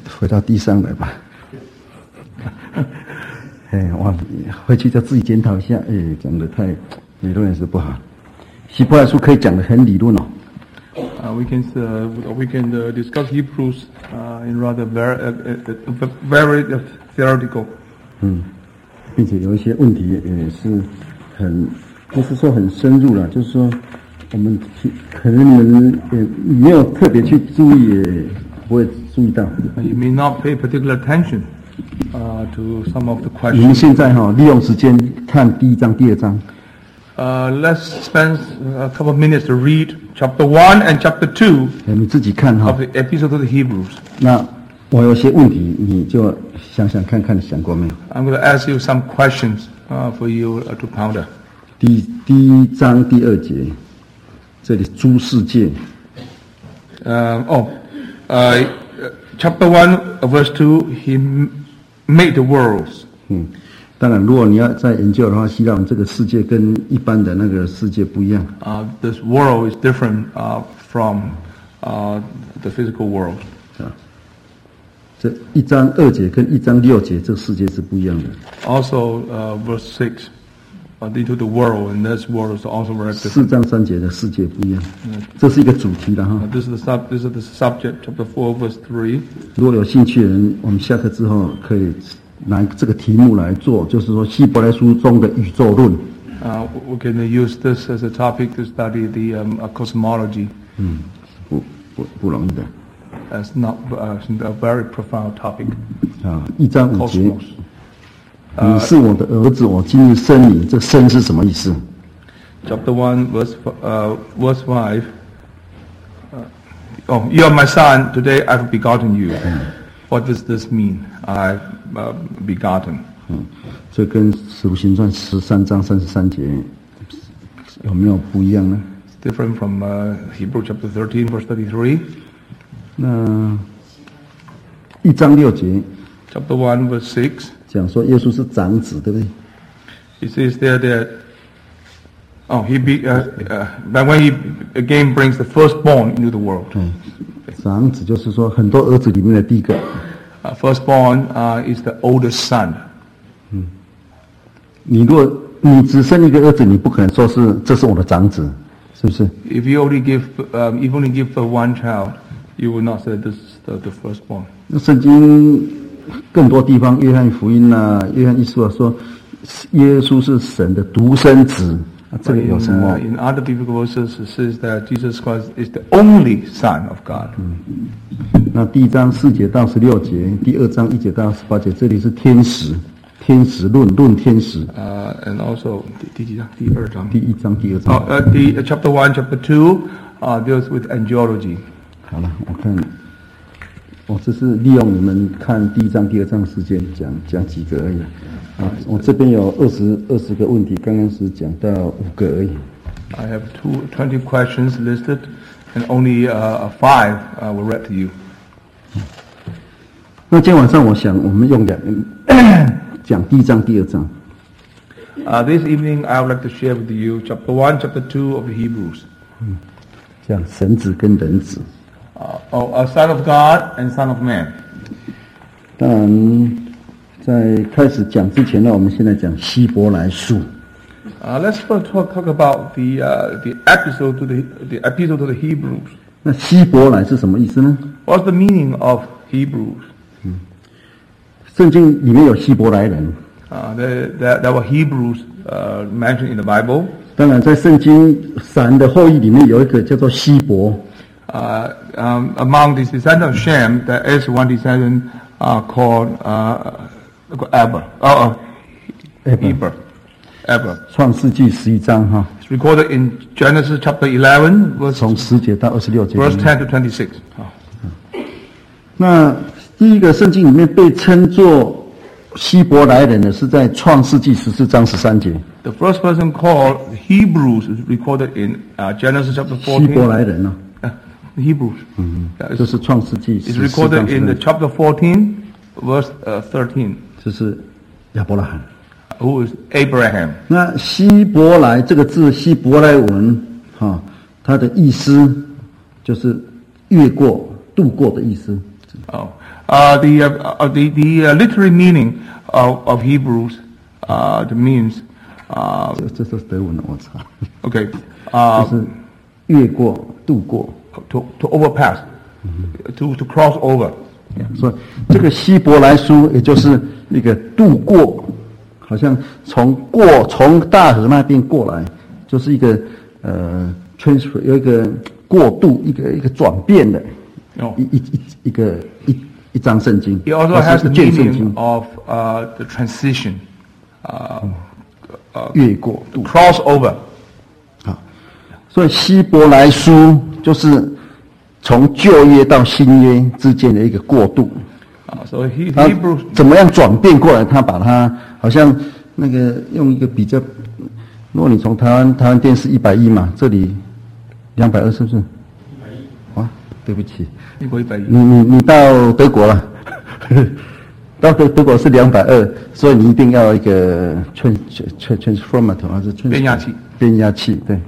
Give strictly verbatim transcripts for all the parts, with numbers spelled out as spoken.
回到地上来吧。哎，我回去就自己检讨一下。哎，讲的太理论也是不好。希伯来书可以讲的很理论哦。 Uh, we can uh, we can uh, discuss Hebrews uh, in rather very uh, uh, very uh, theoretical. 嗯，并且有一些问题也是很，不是说很深入了，就是说我们可能你们也没有特别去注意，也不会注意到。 You may not pay particular attention uh, to some of the 你们 questions. 现在哈、哦、利用时间看第一章、第二章。 Uh, let's spend a couple of minutes to read chapter one and chapter two 你自己看哈、 of the Epistle to the Hebrews. 那我有些问题，你就想想看看，你想过没有？ I'm going to ask you some questions uh, for you uh, to ponder. 第第一章第二节，这里诸世界。 Uh, oh, uh, chapter one, verse two. He made the worlds. 嗯，当然，如果你要再研究的话，希腊文这个世界跟一般的那个世界不一样。 Uh, this world is different uh, from uh, the physical world. 啊，这一章二节跟一章六节，这个世界是不一样的。 Also, uh, verse six, uh, into the world, and this world is also very 四 different. 章三节的世界不一样，这是一个主题的哈 Uh,。this is the sub. This is the subject. Chapter four, verse three. 如果有兴趣的人，我们下课之后可以拿这个题目来做，就是说希伯来书中的宇宙论。 Uh, we can use this as a topic to study the um, uh, cosmology. 嗯，不不不容易的 It's not uh, it's a very profound topic. 啊。一章五节， Cosmos. 你是我的儿子，我今日生你。这生是什么意思？ Chapter one, verse uh, verse five. Uh, oh, you are my son. Today I've begotten you. What does this mean? I've uh, begotten. 嗯，这跟使徒行传十三章三十三节有没有不一样呢？ It's different from uh, Hebrew chapter thirteen, verse thirty-three. 那一章六节 Chapter one, verse six. 讲说耶稣是长子，对不对？ It says there that oh he be uh, uh, that when he again brings the firstborn into the world. 嗯，长子就是说很多儿子里面的第一个。 Uh, firstborn uh, is the oldest son. 你如果你只生一个儿子，你不可能说是这是我的长子，是不是？ If you only give um, if you only give birth one child, you will not say this is the, the firstborn. 那圣经更多地方，约翰福音啊，约翰一书啊，说耶稣是神的独生子，啊、这 But 个有 in, 什么？ uh, in other biblical verses, it says that Jesus Christ is the only Son of God. 那第一章四节到十六节，第二章一节到十八节，这里是天使，天使论论天使。 Uh, and also, 第几章？第二章。 第一章、第二章。 Oh, uh, the uh, chapter one, chapter two uh, deals with angelology. 好了，我看，我只是利用你们看第一章、第二章的时间讲讲几个而已。啊，我这边有二十二十个问题，刚刚是讲到五个而已。 I have two, twenty questions listed, and only uh, five uh, were read to you. 那今天晚上我想我们用两讲第一章、第二章。 Uh, this evening, I would like to share with you chapter one, chapter two of the Hebrews. 讲神子跟人子。 Uh, oh, a son of God and son of man. 当然，在开始讲之前呢，我们现在讲希伯来书。 Uh, let's first talk, talk about the uh, the episode to the the epistle to the Hebrews. 那希伯来是什么意思呢？ What's the meaning of Hebrews? 圣经里面有希伯来人， Uh, there, there, there were Hebrews uh, mentioned in the Bible. 当然在圣经闪的后裔里面有一个叫做希伯。 Uh, um, among the descendants of Shem, there is one descendant uh, called uh, Eber. Oh, uh, Eber. Eber. 创世纪十一章哈， It's recorded in Genesis chapter eleven, verse, 从十节到二十六节里 verse 面。 ten to twenty-six. 那第一个圣经里面被称作希伯来人的是在创世纪十四章十三节。 The first person called Hebrews is recorded in uh, Genesis chapter 希伯 fourteen. 来人呢、 Uh, Hebrews. Yeah, 就 it's, 是创世纪 it's 十四章 recorded in the 十三， chapter fourteen, verse uh, thirteen. 就是亚伯拉罕。 Who is Abraham? 那希伯来这个字，希伯来文哈、它的意思就是越过、渡过的意思。 Oh, Uh, the uh, uh, the the uh, literary meaning of, of Hebrews uh, the means uh, 这这这是德文的，我操， okay 就 uh, 是越过、渡过。 to to overpass to to cross over. 所以这个希伯来书也就是一个渡过，好像从过从大河那边过来，就是一个呃 transfer 有一个过渡，一个一个转变的， No. 一一一一个一一章圣经。 It also 或 has 是 the 一卷圣经 meaning of uh, the transition, uh, 越过渡。 cross over. 好，所以希伯来书就是从旧约到新约之间的一个过渡。 Uh, so he, 他 Hebrews 怎么样转变过来？他把它好像那个用一个比较，如果你从台湾台湾电视一百一嘛，这里两百二是不是？啊，对不起，你你你到德国了，到德德国是两百二，所以你一定要一个 trans trans transformator 还是 trans 变压器？ 变压器对。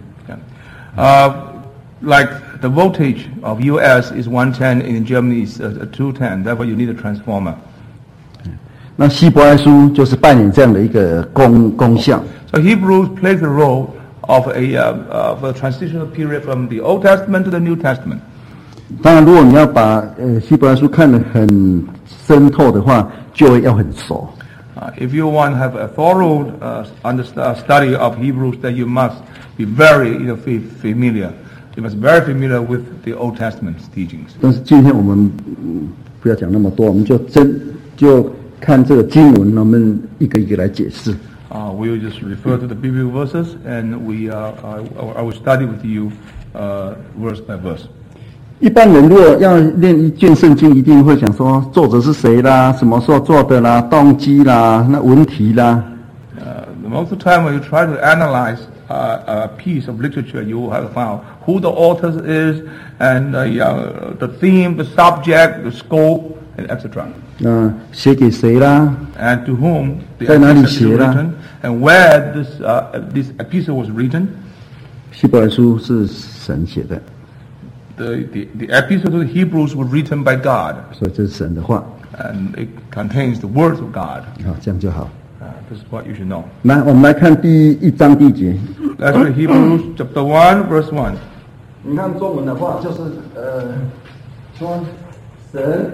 Uh, like the voltage of U S is one ten, and in Germany is uh, two ten. Therefore, you need a transformer. 那希伯来书就是扮演这样的一个功功效。 So Hebrews plays the role of a uh, of a transitional period from the Old Testament to the New Testament. 当然，如果你要把呃希伯来书看得很深透的话，就要很熟。 Uh, if you want to have a thorough uh, understand, study of Hebrews, then you must be very you know, familiar. You must be very familiar with the Old Testament's teachings. 但是今天我们、嗯、不要讲那么多，我们就真就看这个经文，我们一个一个来解释。 Uh, we will just refer to the biblical verses, and we uh, I, I will study with you uh, verse by verse. 一般人如果要念一卷圣经，一定会想说作者是谁啦，什么时候做的啦，动机啦，那文题啦。 Uh, most of the time, when you try to analyze uh, a piece of literature, you will have found who the author is, and uh, uh, the theme, the subject, the scope, and et cetera. 那写给谁啦？ And to whom the 在哪里 epistle is 写啦？ written, and where this uh, this epistle was written. 希伯来书是神写的， The, the the epistle to the Hebrews was written by God, 所以这是神的话。 and it contains the words of God. 好，这样就好。 Uh, this is what you should know. 来，我们来看第一章第一节。 Let's read Hebrews chapter one, verse one. 你看中文的话，就是呃，说神。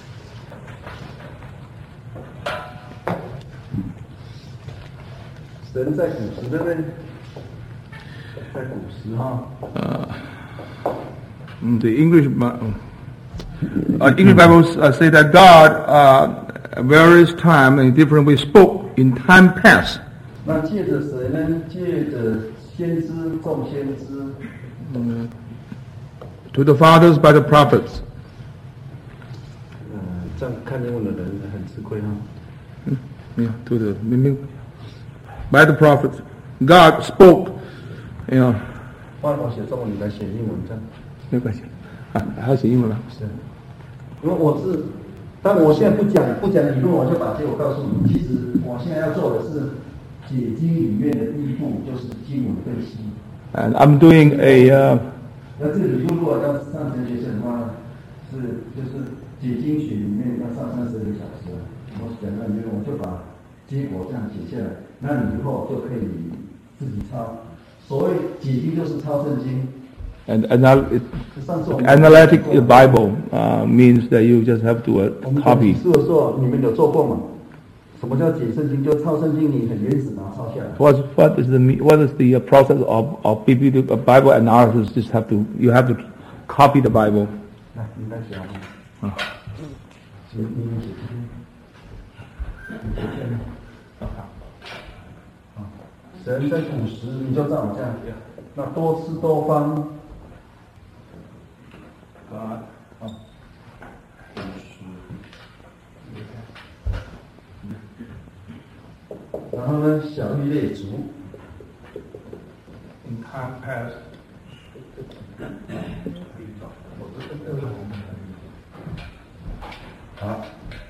神在古时，对不对？在古时哈。 Mm, The English Bi- uh, English Bibles uh, say that God, uh, at various time and different ways, spoke in time past. 那借着谁呢？借着先知、众先知。 To the fathers by the prophets. 呃，这样看英文的人很吃亏哈。 Yeah, to the by the prophets. God spoke. You know. 换我写中文，你来写英文，这样。 没关系啊，还要写英文吗？ 是，因为我是，但我现在不讲不讲理论，我就把结果告诉你。其实我现在要做的是解经里面的第一步，就是经文分析。 And I'm doing a. Uh, 那这个理论如果要上神学生的话，是就是解经学里面要上三十个小时。我讲那里面，我就把结果这样写下来，那你以后就可以自己抄。所谓解经就是抄圣经。 And anal analytic Bible uh, means that you just have to uh, copy. 是的时候你们有做过吗？什么叫解圣经？就抄圣经，你很原始，然后抄下来。 What what is the what is the uh, process of of biblical Bible analysis? Just have to you have to copy the Bible. 来，你来写啊。写你们写这边。写这边。好。神在古时，你就照我这样。那多次多方。 God. Oh. 然后呢，小玉列族 In time past. 好，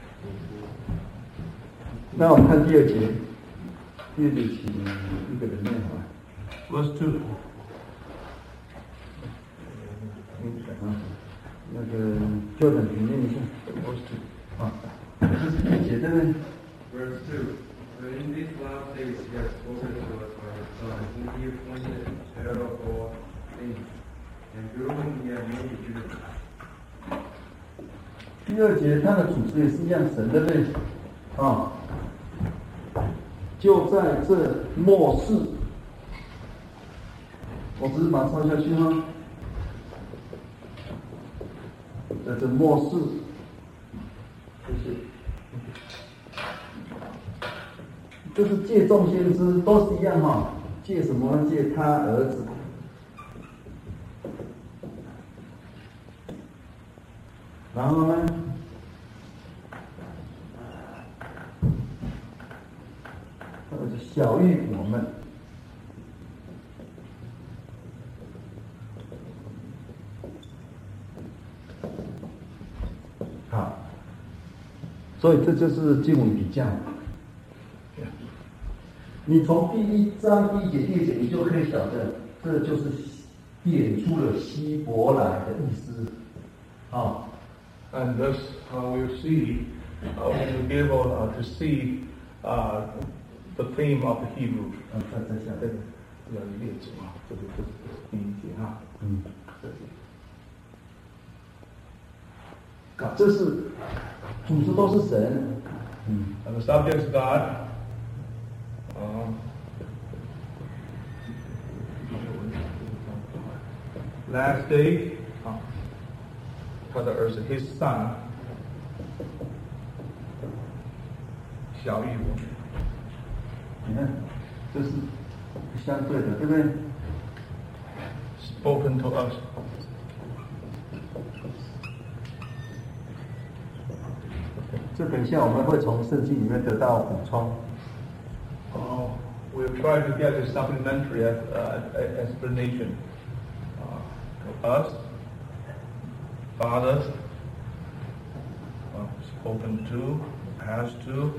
那我们看第二节，第二节请一个人念好了。 Verse two. 那个就等你念一下。 Verse two. two. But in these last days, he has spoken to us by his Son, whom he appointed heir of all things, and through whom he had made the universe. 第二节它的主旨也是一样，神的类啊，就在这末世，我只是把它抄下去哈，在这末世，就是就是借众先知都是一样哈，借什么呢？借他儿子。然后呢，呃，小于我们，好，所以这就是经文比较。你从第一章第一节、第二节，你就可以晓得，这就是点出了希伯来的意思，啊。 And thus, uh, we see, uh, we will be able uh, to see uh, the theme of the Hebrews. 嗯，再再下这个， 要列举啊，这个这是第一节哈。 嗯， 这里。 啊，这是主持都是神。嗯 And the subject is God. Um, last day. 他的儿子 his son 小于我， 你看，这是相对的，对不对 ？Spoken to us. 这等一下我们会从圣经里面得到补充。 Oh, we'll try to get a supplementary uh, explanation uh, to us. Fathers, uh, spoken to, has to,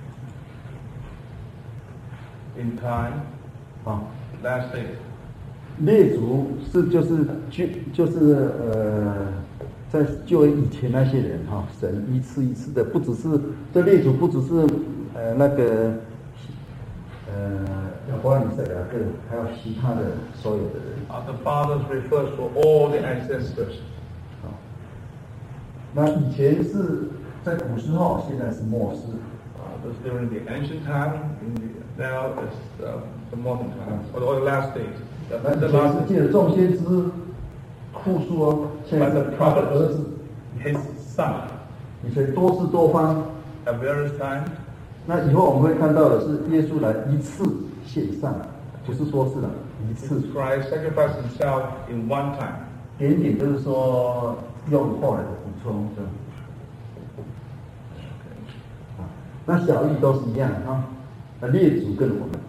in time, 啊， last day. 列祖是就是就就是呃，在就以前那些人哈，神一次一次的，不只是这列祖，不只是呃那个呃亚伯拉罕、以撒、雅各，还有其他的所有的人。 Uh, the fathers refers to all the ancestors. 那以前是在古时候，现在是末世。 Uh, this during the ancient time, in the, now is uh, the modern time, or the last days. 那以前是借着众先知复述哦，现在是他的儿子 his son. 以前多事多方 At various times. 那以后我们会看到的是耶稣来一次献上，不是多次了，一次。 Christ sacrificed himself in one time. 点点就是说用后来的补充的。那小义都是一样哈，那列祖跟我们。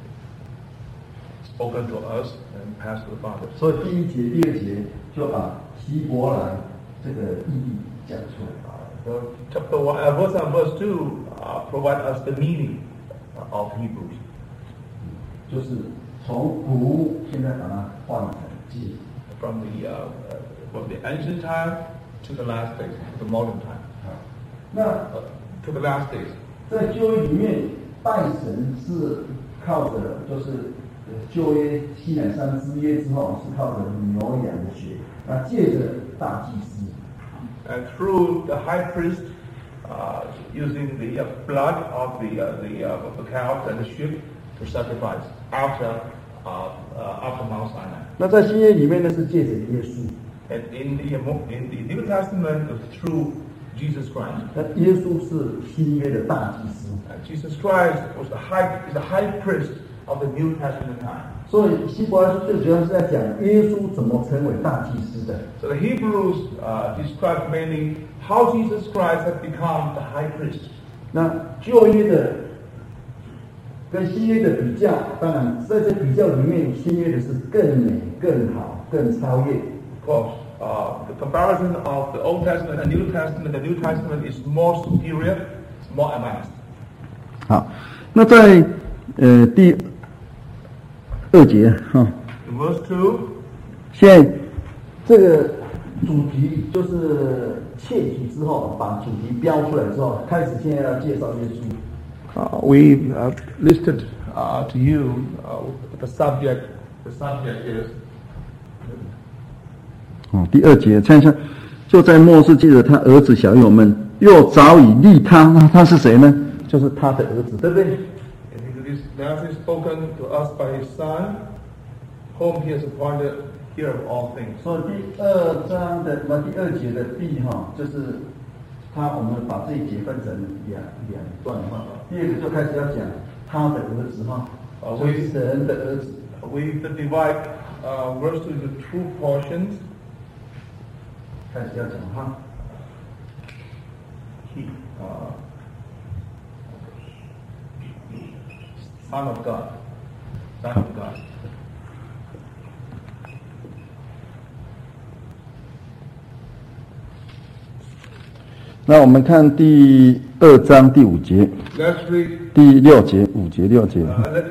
Spoken to us and passed to the Father. 所以第一节、第二节就把希伯来这个意义讲出来。 So chapter one, uh, verse and verse two uh, provide us the meaning of Hebrews. 就是从古现在把它换成今。 From the uh, uh, from the ancient time to the last days, the modern time. 那 Uh, to the last days. 在旧约里面，拜神是靠着就是旧约西乃山之约之后，是靠着牛羊的血，那借着大祭司。 And through the high priest, uh, using the uh, blood of the uh, the uh, of the cows and the sheep to sacrifice after uh, uh, after Mount Sinai. 那在新约里面呢，是借着耶稣。 And in the in the New Testament, it's through Jesus Christ. 那耶稣是新约的大祭司。 And Jesus Christ was the high is the high priest of the New Testament time. 所以希伯来书最主要是在讲耶稣怎么成为大祭司的。 So the Hebrews uh, describe mainly how Jesus Christ has become the high priest. 那旧约的跟新约的比较，当然在这比较里面，新约的是更美、更好、更超越。 Of course, uh, the comparison of the Old Testament and New Testament, the New Testament is more superior, it's more advanced. 好，那在呃第二节哈， In verse two, 现在这个主题就是切题之后，把主题标出来之后，开始现在要介绍耶稣。 uh, we uh, listed uh, to you uh, the subject. The subject is 哦，第二节看一下，就在末世记得他儿子小友们又早已立他，那他是谁呢？就是他的儿子，对不对？ and it is now is spoken to us by his son, whom he has appointed heir of all things. 所以第二章的那第二节的第哈，就是他我们把这一节分成两两段哈。第二个就开始要讲他的儿子哈， 呃为神的儿子。 We divide uh, verse two into two portions. 开始要讲哈。 He, uh, Son of God, Son of God. 那我们看第二章第五节， Let's read. 第六节，五节六节。 Uh, let,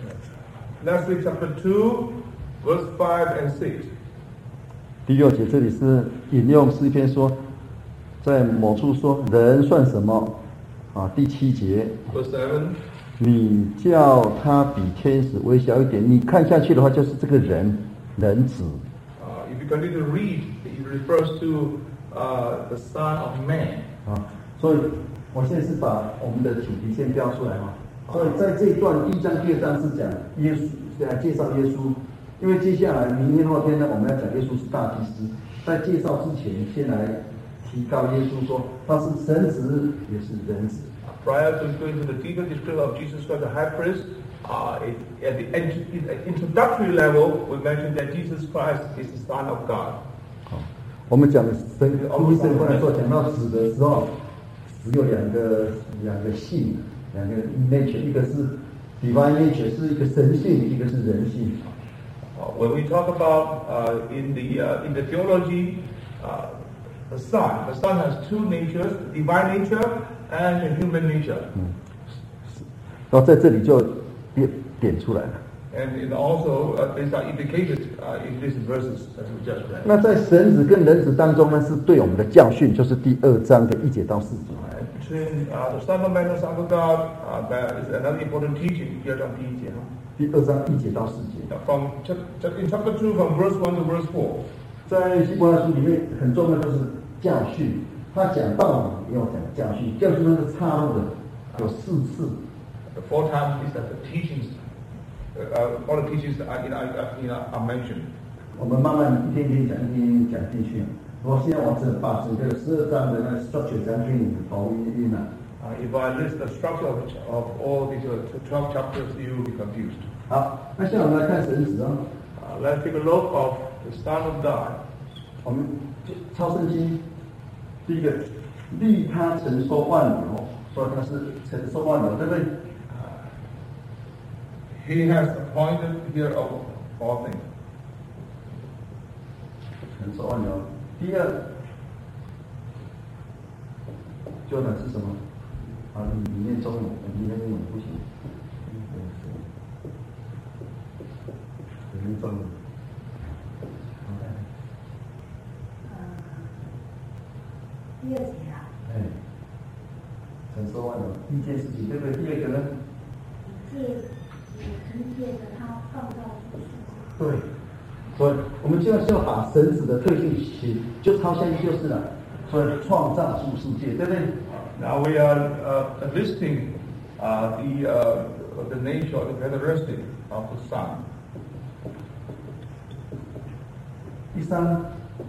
let's read chapter two, verse five and six. 第六节这里是引用诗篇说，在某处说人算什么啊？第七节， Verse seven. 你叫他比天使微小一点，你看下去的话，就是这个人人子。 Uh, if you continue to read, it refers to uh, the Son of Man. 啊，所以我现在是把我们的主题先标出来哈。所以在这一段第一章、第二章是讲耶稣，来介绍耶稣。因为接下来明天后天呢，我们要讲耶稣是大祭司。在介绍之前，先来提到耶稣说他是神子，也是人子。 Prior to going to the deeper description of Jesus Christ, the high priest, uh, it, at the int- at introductory level, we mentioned that Jesus Christ is the Son of God. 好，我们讲神出生或者说讲到子的时候，只有两个两个性，两个 nature， 一个是 divine nature， 是一个神性，一个是人性。 Uh, when we talk about uh, in the uh, in the theology, uh, the Son, the Son has two natures: divine nature and a human nature. 然后在这里就点点出来了。 And it also uh, these are indicated uh, in these verses as we just read. 那在神子跟人子当中呢，是对我们的教训，就是第二章的一节到四节。 Uh, between uh, the Son of Man and the Son of God, uh, there is another important teaching here on第一节。 第二章一节到四节， From chapter, in chapter two, from verse one to verse four. 在希伯来书里面很重要的就是教训。他讲道理也要讲教训，教训那个插入的有四次。 The four times is that the teachings, uh, all the teachings are, in, are, in, are mentioned. 我们慢慢一天天讲，一天天讲进去。我现在我只把整个十二章的那 structure 讲给你头一晕了。 Uh, if I list the structure of, of all these uh, twelve chapters, you will be confused. 好，那现在我们来看神子啊。 Uh, let's take a look of the Son of God. 我们抄圣经，第一个立他承受万有，说他是承受万有，对不对？ He has appointed here of all things. 承受万有。第二，就呢是什么？啊，里里面中文，里面英文不行。里面中文。 第二节啊， 哎，承受万有，第一件事情，对不对？第二个呢？ 借也凭借着他创造出世界。 对，所以我们就要需要把神子的特性写，就抄下去就是了。所以创造出世界，对不对？ Now we are uh, listing uh, the uh, the nature, the characteristic of the Son. 第三，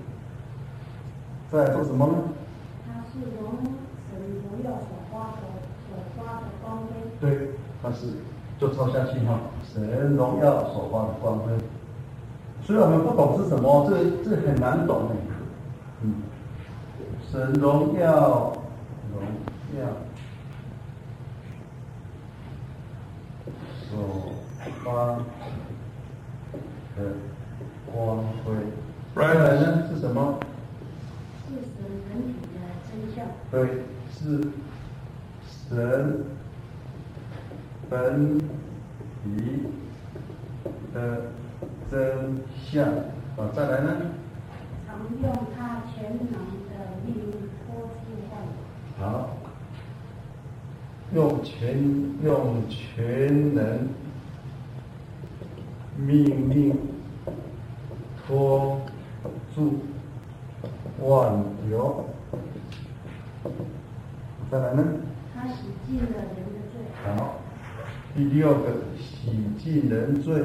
再来做什么呢？ 他是荣神荣耀所发的所发的光辉。 对，他是就抄下去哈，神荣耀所发的光辉。虽然我们不懂是什么，这这很难懂哎。嗯，神荣耀，荣耀所发的光辉。再来呢是什么？ 是神人体的真相。 对，是神本体的真相。啊，再来呢？ 常用他全能的命令托付万有。 好， 用全用全能命令拖住万有。再来呢？ 他洗净了人的罪。 好，第六个洗净人罪。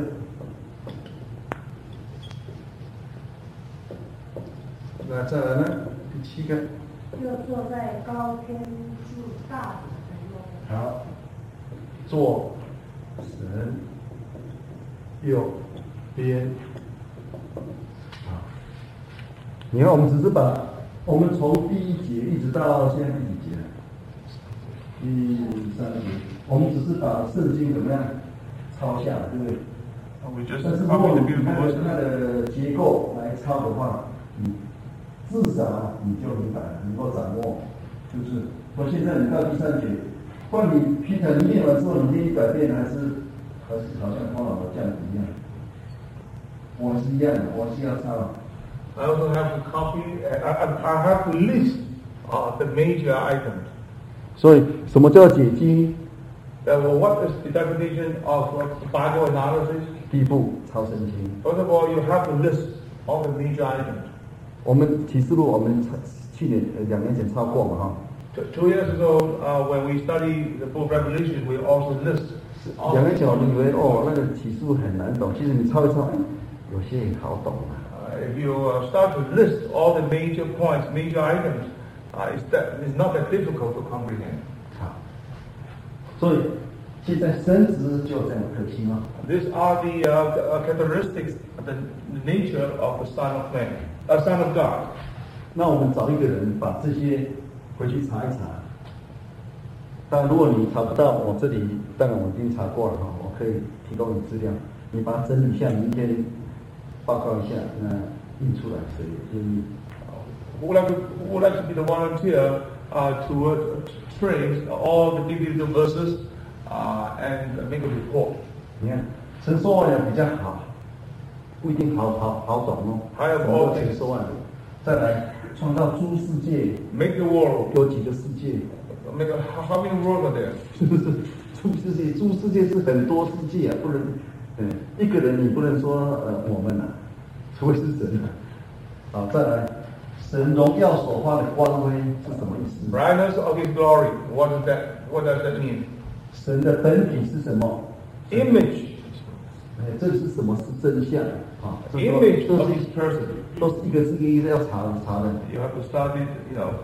那再来呢？第七个。 又坐在高天柱大子的右边。 好，坐神右边。好，你看，我们只是把我们从第一节一直到现在第几节？第三节，我们只是把圣经怎么样抄下来，对不对？但是如果你看它的结构来抄的话，你至少你就明白，能够掌握。就是我现在你到第三节，不管你平常你念完之后，你念一百遍，还是还是好像头脑的这样子一样。我是一样的，我是要抄。 I also have to copy. I, I, I have to list uh, the major items. 所以，什么叫解经？ Uh, well, what is the definition of uh, Bible analysis? 第一步，抄圣经。 First of all, you have to list all the major items. 我们启示录，我们去年呃两年前抄过嘛哈。 Two, two years ago, uh, when we studied the book of Revelation, we also list. 两年前我们以为哦，那个启示录很难懂，其实你抄一抄，有些也好懂啊。 Uh, if you uh, start to list all the major points, major items, uh, it's, that, it's not that difficult to comprehend. 好，所以现在神职就这样可惜吗？ These are the, uh, the uh, characteristics, the, the nature of the Son of Man, a Son of God. 那我们找一个人把这些回去查一查。当然，如果你查不到，我这里当然我已经查过了哈，我可以提供你资料，你把它整理一下，明天报告一下，那印出来可以建议。 Who would like to, who would like to be the volunteer uh, to uh, trace all the individual verses uh, and make a report? 你看，陈说完比较好，不一定好好好懂哦。 还有哦陈说完，再来创造诸世界， Make the world. 有几个世界？ Make a, how many worlds are there? 是不是？诸世界，诸世界是很多世界啊，不能，嗯，一个人你不能说呃我们啊，除非是神啊。好，再来，神荣耀所发的光辉是什么意思？ Brightness of His glory. What does that? What does that mean? 神的本体是什么？ Image. 哎，这是什么是真相啊？这都 Image 都 of 是 His person. 都是一个字一个要查查的。 You have to study, you know,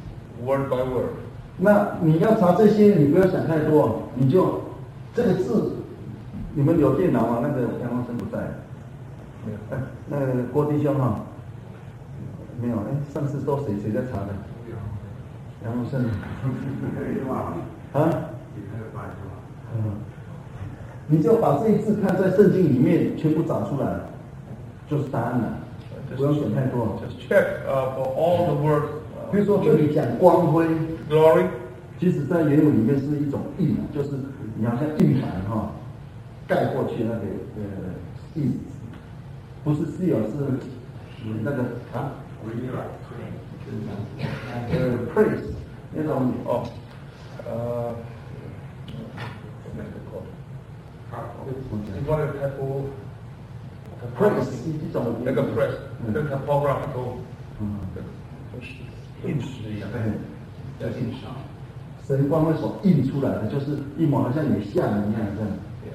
word by word. 那你要查这些，你不要想太多，你就这个字，你们有电脑吗？那个杨光生不在， 没有。 哎，那个郭弟兄哈，没有，哎，上次都谁谁在查的？杨光生。啊？嗯，你就把这一字看在圣经里面，全部找出来，就是答案了，不用想太多。 Just check uh, for all the words. 比如说这里讲光辉。 Glory. 其实，在原文里面是一种印啊，就是你好像印盘哈，盖过去那个呃印，不是是有是那个啊，呃 praise 那种哦，呃，你说的 typo praise 是一种那个 press，跟 typographical 嗯， 印式一样，叫印式。 神光会所印出来的，就是一模好像你像一样这样。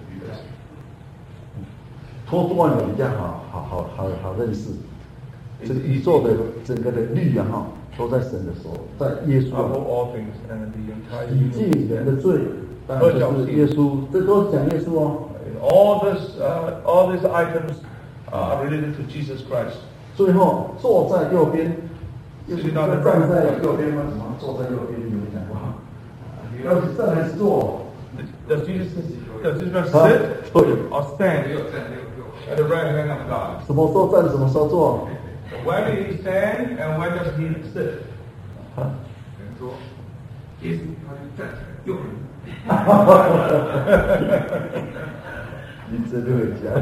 托多万有比较好好好好好认识，这个宇宙的整个的律啊哈，都在神的手，在耶稣啊。 all things and the entire 洗净人的罪，当然就是耶稣，这都是讲耶稣哦。 all this, uh, all these items are related to Jesus Christ. 最后坐在右边，耶稣站在右边吗？怎么坐在右边？你有讲过？要是站还是坐？ Does Jesus, does Jesus sit or stand at the right hand of God? 什么时候站，什么时候坐？ When did he stand and when does he sit? 啊？ 耶稣他就站起来，右人。 你真会讲，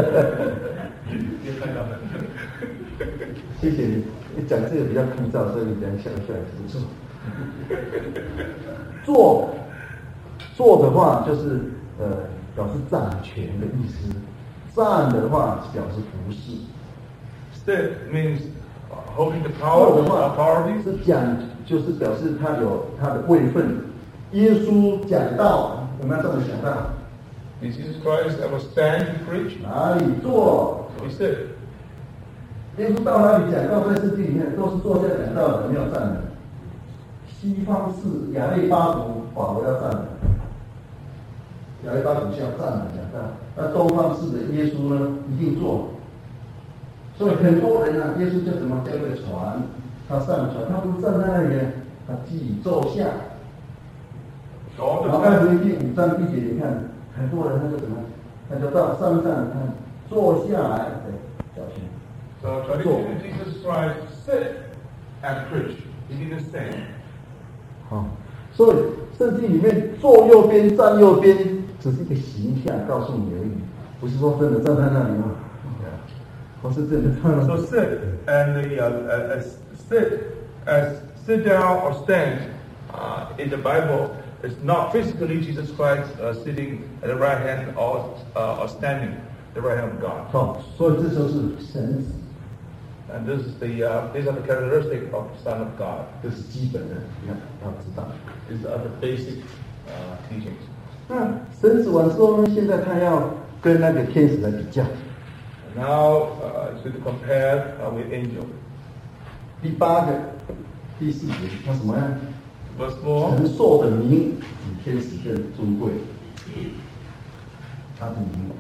谢谢你。你讲这个比较枯燥，所以你讲笑笑也不错。坐坐的话就是呃表示掌权的意思，站的话表示服侍。 Sit means holding the 坐 power, 的话 authority. 是讲，就是表示他有他的位分。耶稣讲道，我们要这么想到， Jesus Christ ever stand to preach? 哪里坐？ So he said, 耶稣到哪里讲道，在圣经里面都是坐下讲道的，没有站的。西方是亚类巴族，保罗要站的。亚类巴族是要站的讲道，那东方式的耶稣呢，一定坐。所以很多人啊，耶稣就怎么叫个船，他上船，他不是站在那里，他自己坐下。 all 然 the 后二 time. 十一第五章第几节，你看很多人他就怎么，他就到山上看，坐下来，对，小心。 So traditionally, Jesus Christ sit and preach. He didn't stand. 好，所以圣经里面坐右边、站右边，只是一个形象，告诉你而已，不是说真的站在那里吗？或是真的站在那 So 里。 sit and the uh, uh, uh, sit as sit down or stand uh, in the Bible is not physically Jesus Christ uh, sitting at the right hand or uh, or standing at the right hand of God. 好，所以这就是神子， And this is the uh, these are the characteristics of the Son of God. 这是基本的，你看要知道。 These are the basic uh, teachings. 那神子完之后呢，现在他要跟那个天使来比较。 Now uh, it's going to compare uh, with angel. 第八个、第四节，他什么呀？ Verse four. 神受的名比天使更尊贵，他的名。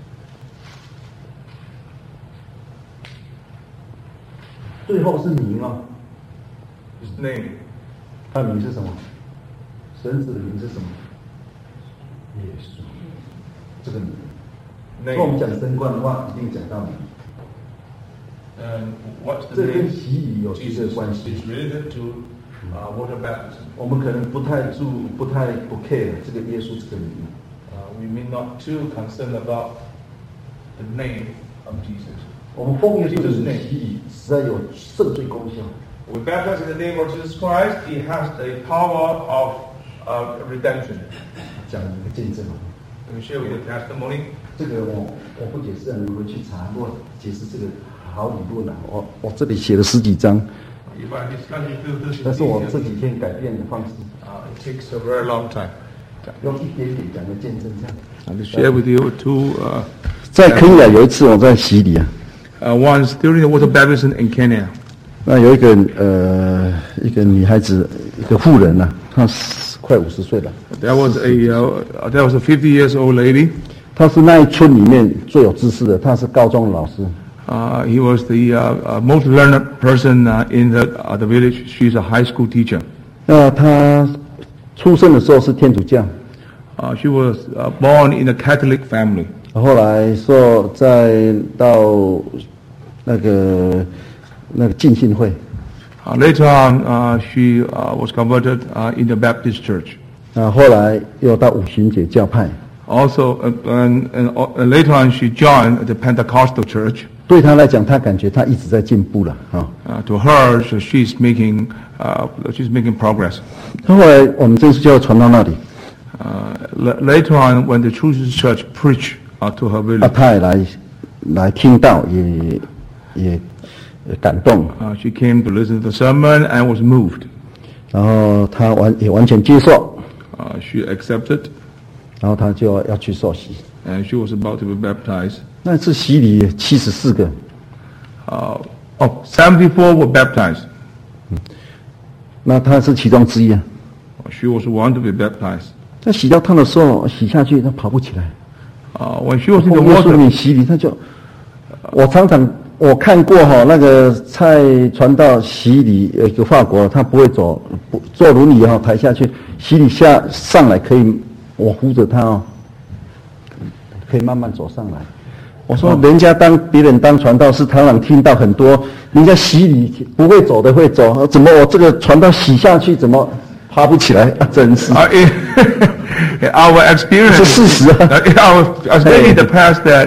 最后是名啊， His name. 他的名是什么？神子的名是什么？耶稣，这个名。如果我们 Name. 讲升官的话，一定讲到名。 And what's the 这跟 name? 洗礼有直接 Jesus 关系。 is related to uh, water baptism. 我们可能不太注、不太不 care 这个耶稣这个名。 Uh, we may not too concerned about the name of Jesus. 我们奉耶稣的名洗礼，实在有赦罪功效。 We baptize in the name of Jesus Christ. He has the power of uh, redemption. 讲一个见证。 Let me share with you the testimony. 这个我我不解释，你回去查。如果解释这个好理论啊，我我这里写了十几章， If I discuss it through this, 但是我这几天改变的方式， uh, it takes a very long time. 用一点点讲个见证这样。 I'll share with you two. Uh, 在肯亚有一次我在洗礼啊， uh, once during the water baptism in Kenya. 那有一个呃一个女孩子，一个妇人呐、啊，她十快五十岁了， There was a uh, there was a fifty years old lady. 她是那一村里面最有知识的，她是高中老师。 Uh, he was the uh, uh, most learned person uh, in the uh, the village. She's a high school teacher. 那她出生的时候是天主教， Uh, she was uh, born in a Catholic family. 后来说再到那个那个浸信会， Uh, later on, uh, she uh, was converted uh, in the Baptist church. 啊，后来又到五旬节教派。 Also, uh, and, and, uh, later on, she joined the Pentecostal church. 对她来讲，她感觉她一直在进步了啊。 Uh, to her, so she's making uh, she's making progress. 后来我们真是教传到那里， Uh, l- later on, when the Truth Church preached uh, to her 啊， village, 她也来来听到，也也也感动， uh, she came to listen to the sermon and was moved. 然后她完也完全接受， Uh, she accepted, 然后她就要去受洗。 and she was about to be baptized. 那次洗礼七十四个， Uh, oh, seventy-four were baptized. 那她是其中之一啊。 She was one to be baptized. 在洗到汤的时候，洗下去她跑不起来。 Uh, when she was in the 奉耶稣 water, 名洗礼，她就，我常常我看过哈，那个蔡传道洗礼，有一个法国，他不会走，不坐轮椅哈，抬下去洗礼下上来可以，我扶着他哦，可以慢慢走上来。我说人家当别人当传道是常常听到很多人家洗礼不会走的会走，怎么我这个传道洗下去怎么爬不起来？啊、真是。 uh, in, in our experience, 是事实啊。 uh, in our experience in the past that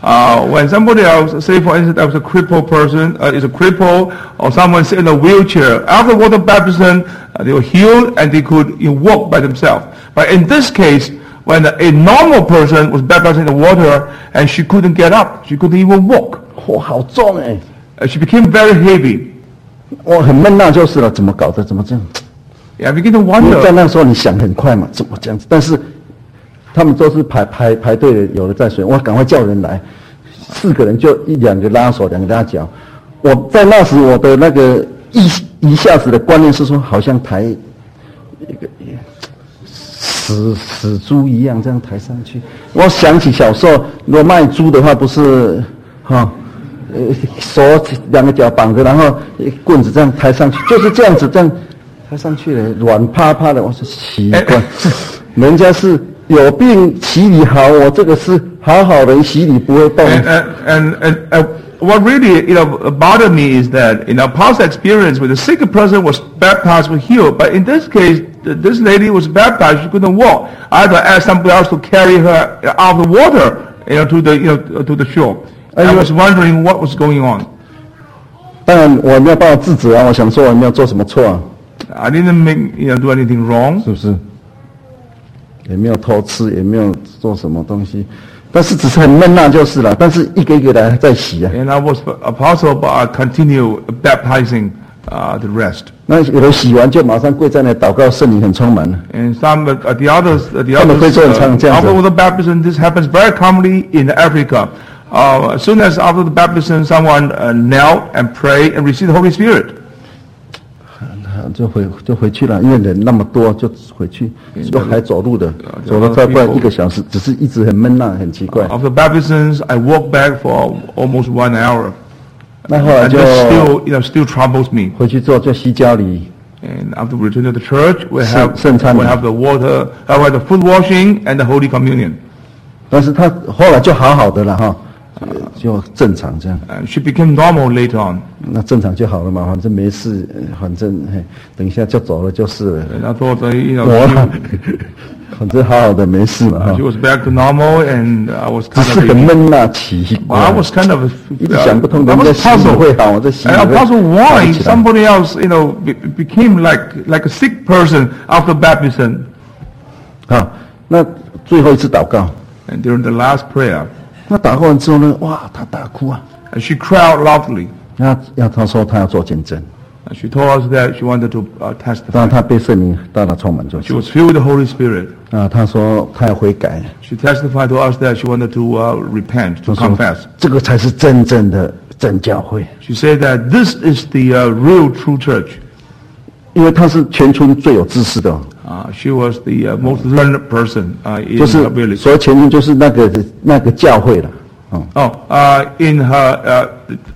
Uh, when somebody else, say for instance, there was a crippled person, uh, is a cripple, or someone sit in a wheelchair, after water baptism, uh, they were healed and they could you know, walk by themselves. But in this case, when a, a normal person was baptized in the water and she couldn't get up, she couldn't even walk. 哇，好重哎！ Uh, she became very heavy. 我很闷那就是了，怎么搞的？怎么这样？ Yeah, I begin to 因为在 wonder. 那时候你想很快嘛，怎么这样子？但是他们都是排排排队的，有的在水，我赶快叫人来，四个人就一两个拉手，两个拉脚。我在那时我的那个一一下子的观念是说，好像抬一个死死猪一样这样抬上去。我想起小时候，如果卖猪的话，不是哈。呃，手两个脚绑着，然后棍子这样抬上去，就是这样子，这样抬上去了，软趴趴的。我说奇怪，人家是有病洗礼好，我这个是好好人洗礼不会动。 And, and, and, and what really you know, bothered me is that in our past experience, when the sick person was baptized, was healed. But in this case, this lady was baptized, she couldn't walk. I had to ask somebody else to carry her out of the water, you know, to the, you know, to the shore. I was wondering what was going on. 当然我没有办法制止啊，我想说我没有做什么错啊， I didn't make, you know, do anything wrong. 是不是？也没有偷吃，也没有做什么东西，但是只是很闷那就是了。但是一个一个来再洗啊。 And I was apostle, but I continue baptizing uh, the rest. 那有的洗完就马上跪在那祷告，圣灵很充满了。 And some, uh, the others, uh, the 他们会 others, 做很长 uh, 这样子。 after the baptism, this happens very commonly in Africa. Uh, as soon as after the baptism, someone uh, knelt and prayed and received the Holy Spirit. 就回就回去了，因为人那么多，就回去，都还走路的，走了快快一个小时，只是一直很闷呐，很奇怪。 After baptisms, I walked back for almost one hour. 那后来 And 就 this still, you know, still troubles me. 回去之后就洗脚礼， And after we return to the church, we have 圣餐 we have the water, uh, we have the foot washing and the Holy Communion. 但是他后来就好好的了哈，就正常这样。 And she became normal later on. 那正常就好了嘛，反正没事，呃反正嘿，等一下就走了就是了。 And I thought, uh, you know, 我 she, 反正好好的没事嘛哈 she，was back to normal, and I was 只 kind 是 of, 很 a, 闷呐，奇怪 I。was kind of, 一直 uh, 想不通， I 人家 was 洗礼 puzzled. 会好，我这洗礼 And I 会 was puzzled 好 why 起来 somebody else, you know, be, became like like a sick person after baptism. 好，那最后一次祷告， And during the last prayer, 那祷告完之后呢，哇，他大哭啊。 and she cried loudly. 那要他说他要做见证， And she told us that she wanted to uh, 当 testify. 然他被圣灵大大充满就 She 是 was filled with the Holy Spirit. 啊，他说他要悔改， She testified to us that she wanted to uh, repent, 他 to 说 confess. 这个才是真正的真教会， She said that this is the uh, real true church. 因为他是全村最有知识的哦， Uh, she was the uh, most learned person uh, in 就是 her village. 所谓全村就是那个那个教会了，哦， Oh, uh, in her uh,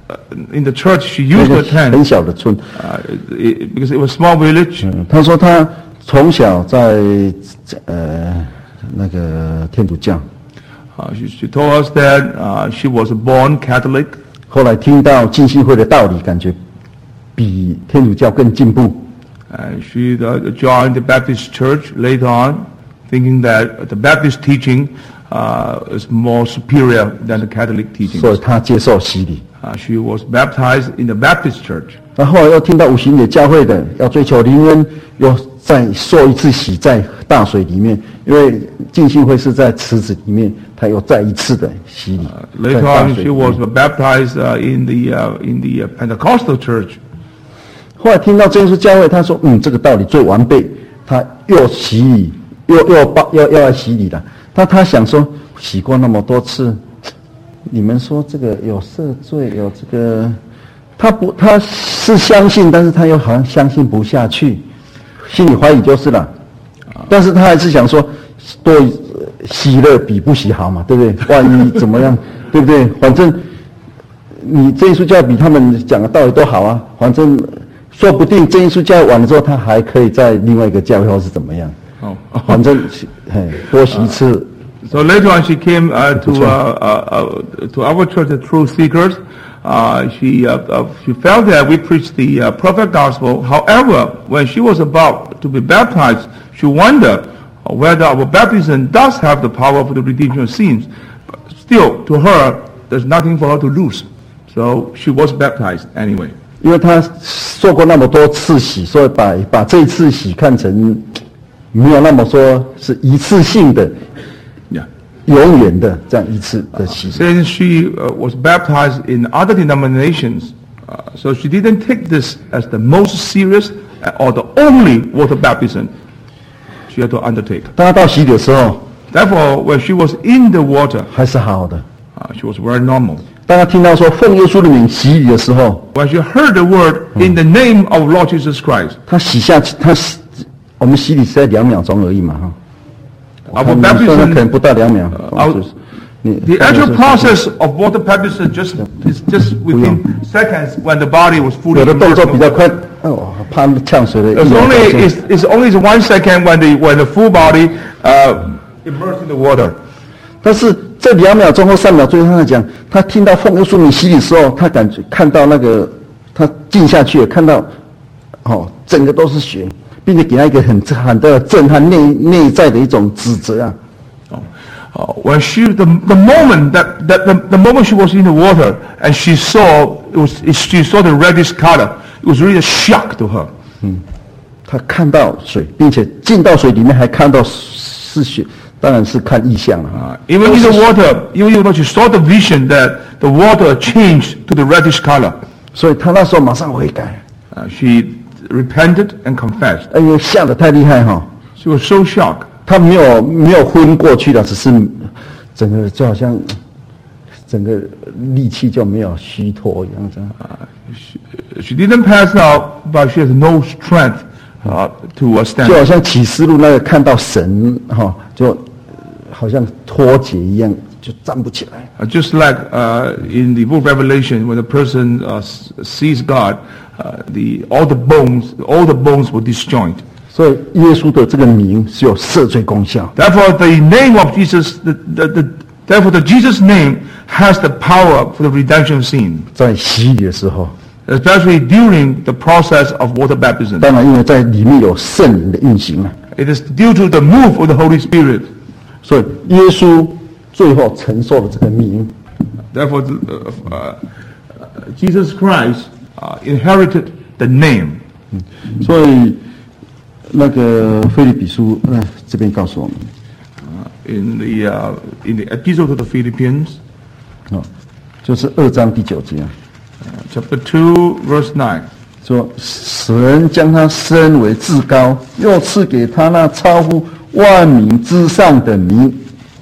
in the church she 那 used to 个 attend 很小的村。 uh, it, because it was a small village. 嗯，他说他从小在呃那个天主教， Uh, she, she told us that uh, she was born Catholic. 后来听到浸信会的道理，感觉比天主教更进步。 And she uh, joined the Baptist church later on, thinking that the Baptist teaching uh, is more superior than the Catholic teaching. 所以他接受洗礼。 Uh, she was baptized in the Baptist church. 那后来又听到五行野教会的要追求灵恩，又再受一次洗在大水里面，因为浸信会是在池子里面，他又再一次的洗礼。在 Later 大 on, 水 she 里面 was baptized uh, in the uh, in the uh, Pentecostal church. 后来听到真耶稣教会，他说：“嗯，这个道理最完备。”他又洗礼，又又报又又要洗礼了。他他想说，洗过那么多次，你们说这个有赦罪，有这个，他不他是相信，但是他又好像相信不下去，心里怀疑就是了。但是他还是想说，多洗了比不洗好嘛，对不对？万一怎么样，对不对？反正你真耶稣教比他们讲的道理都好啊，反正。说不定真耶稣教完了之后，他还可以在另外一个教会或是怎么样。 Oh. 反正，嘿，多洗一次。 So later on, she came uh, to uh, uh, uh, to our church, the Truth Seekers. Uh, she uh, uh, she felt that we preached the uh, perfect gospel. However, when she was about to be baptized, she wondered whether our baptism does have the power for the redemption of sins. But still, to her, there's nothing for her to lose. So she was baptized anyway. 因为他受过那么多次洗，所以把把这一次洗看成没有那么说是一次性的， Yeah. 永远的这样一次的洗。 Since she uh, was baptized in other denominations, uh, so she didn't take this as the most serious or the only water baptism she had to undertake. 当他到洗礼的时候 Therefore, when she was in the water, 还是好的。 uh, she was very normal. 当他听到说奉耶稣的名洗礼的时候， When she heard the word in the name of Lord Jesus Christ, 他洗下去，他洗我们洗礼是在两秒钟而已嘛哈。 our 他们说 baptism, 可能不到两秒。 our- 就是你 the actual process of water baptism just is just within seconds when the body was fully 有的动作 immersed. 比较快，哦，怕呛水的。 It's only it's, it's only one second when the when the full body uh, immersed in the water. 但是这两秒钟或三秒钟，他讲，他听到奉耶稣名洗礼的时候，他感觉看到那个他浸下去，看到哦，整个都是血，并且给他一个很很大的震撼，内内在的一种指责啊。 Uh, when she the the moment that, that the, the moment she was in the water and she saw it was she saw the reddish color, it was really a shock to her. 他看到水，并且进到水里面还看到是血，当然是看意象了。 Uh, even in the water, even though she saw the vision that the water changed to the reddish color, 所以他那时候马上悔改， uh, she repented and confessed. 因为吓得太厉害哈， She was so shocked. 他没有没有昏过去了，只是整个就好像整个力气就没有虚脱一样这样。 She, she didn't pass out, but she has no strength uh, to uh, 就好 stand. 像启示录那个看到神哈，就好像脱节一样，就站不起来。 Uh, just like uh, in the book of Revelation, when a person uh, s- sees God, uh, the all the bones, all the bones will disjoint. 所以耶稣的这个名是有赦罪功效。 Therefore, the name of Jesus, the, the, the, therefore the Jesus name has the power for the redemption of sin, 在洗礼的时候， especially during the process of water baptism. 当然因为在里面有圣灵的运行啊， It is due to the move of the Holy Spirit. 所以耶稣最后承受了这个名。 Therefore, the, uh, uh, Jesus Christ uh, inherited the name. 所以那个腓立比书，呃，这边告诉我们， In the uh, in the Epistle to the Philippians, 哦，就是二章第九节啊， uh, chapter two, verse nine. 说神将他升为至高，又赐给他那超乎万名之上的名。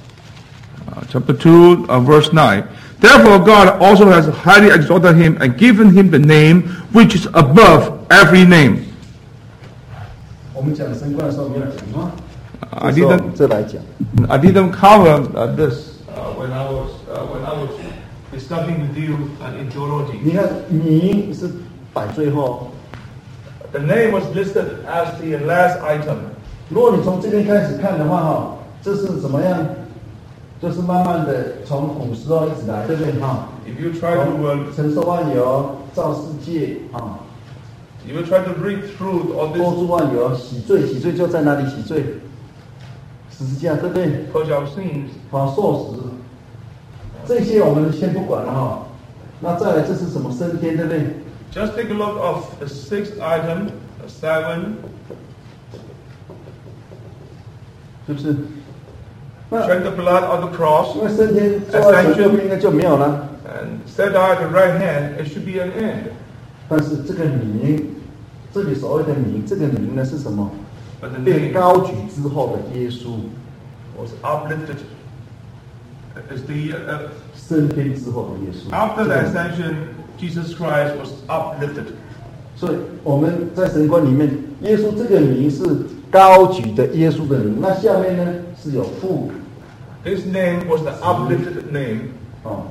Uh, chapter two, uh, verse nine. Therefore, God also has highly exalted him and given him the name which is above every name. 我们讲升官的时候没有讲吗？ I didn't, 这来讲， I didn't cover uh, this uh, when I was uh, when I was discussing with you uh, in theology. 你看名是摆最后， The name was listed as the last item. 如果你从这边开始看的话，哈，这是怎么样？就是慢慢的从古时候一直来，对不对？哈， If you try to uh, 承受万有，造世界，啊， if you try to read through all 多 this 诸万有，洗罪，洗罪就在哪里洗罪？十字架，对不对？ purge our sins, 好，受死，这些我们先不管了哈。那再来，这是什么升天，对不对？ just take a look of the sixth item, the seven. 是不是？那 Shed the blood on the cross 因为升天坐在神右边应该就没有了， and set out at the right hand. It should be an end. 但是这个名，这里所谓的名，这个名呢是什么？ But the 被 name 高举之后的耶稣， was uplifted. As the uh, 升天之后的耶稣。 after 这 the 个 ascension, Jesus Christ was uplifted. 所以我们在神观里面，耶稣这个名是高举的耶稣的名。那下面呢是有父 His name was the uplifted name. 哦，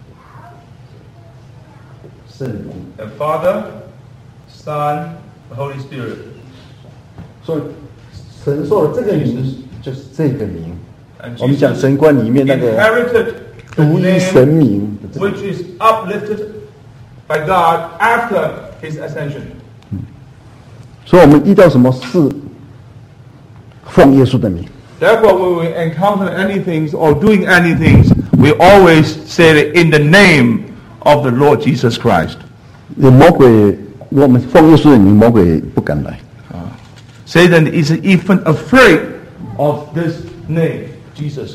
圣灵。 The Father, Son, the Holy Spirit. 所以神受了这个名就是这个名。 And 我们讲 Jesus 神观里面那个 inherited the 独一神 name 名的这个 which is uplifted by God after His ascension. 所以我们遇到什么事，奉耶稣的名。 Therefore, when we encounter anything or doing anything, we always say it in the name of the Lord Jesus Christ. 有魔鬼，我们奉耶稣的名，魔鬼不敢来。 Satan is even afraid of this name, Jesus.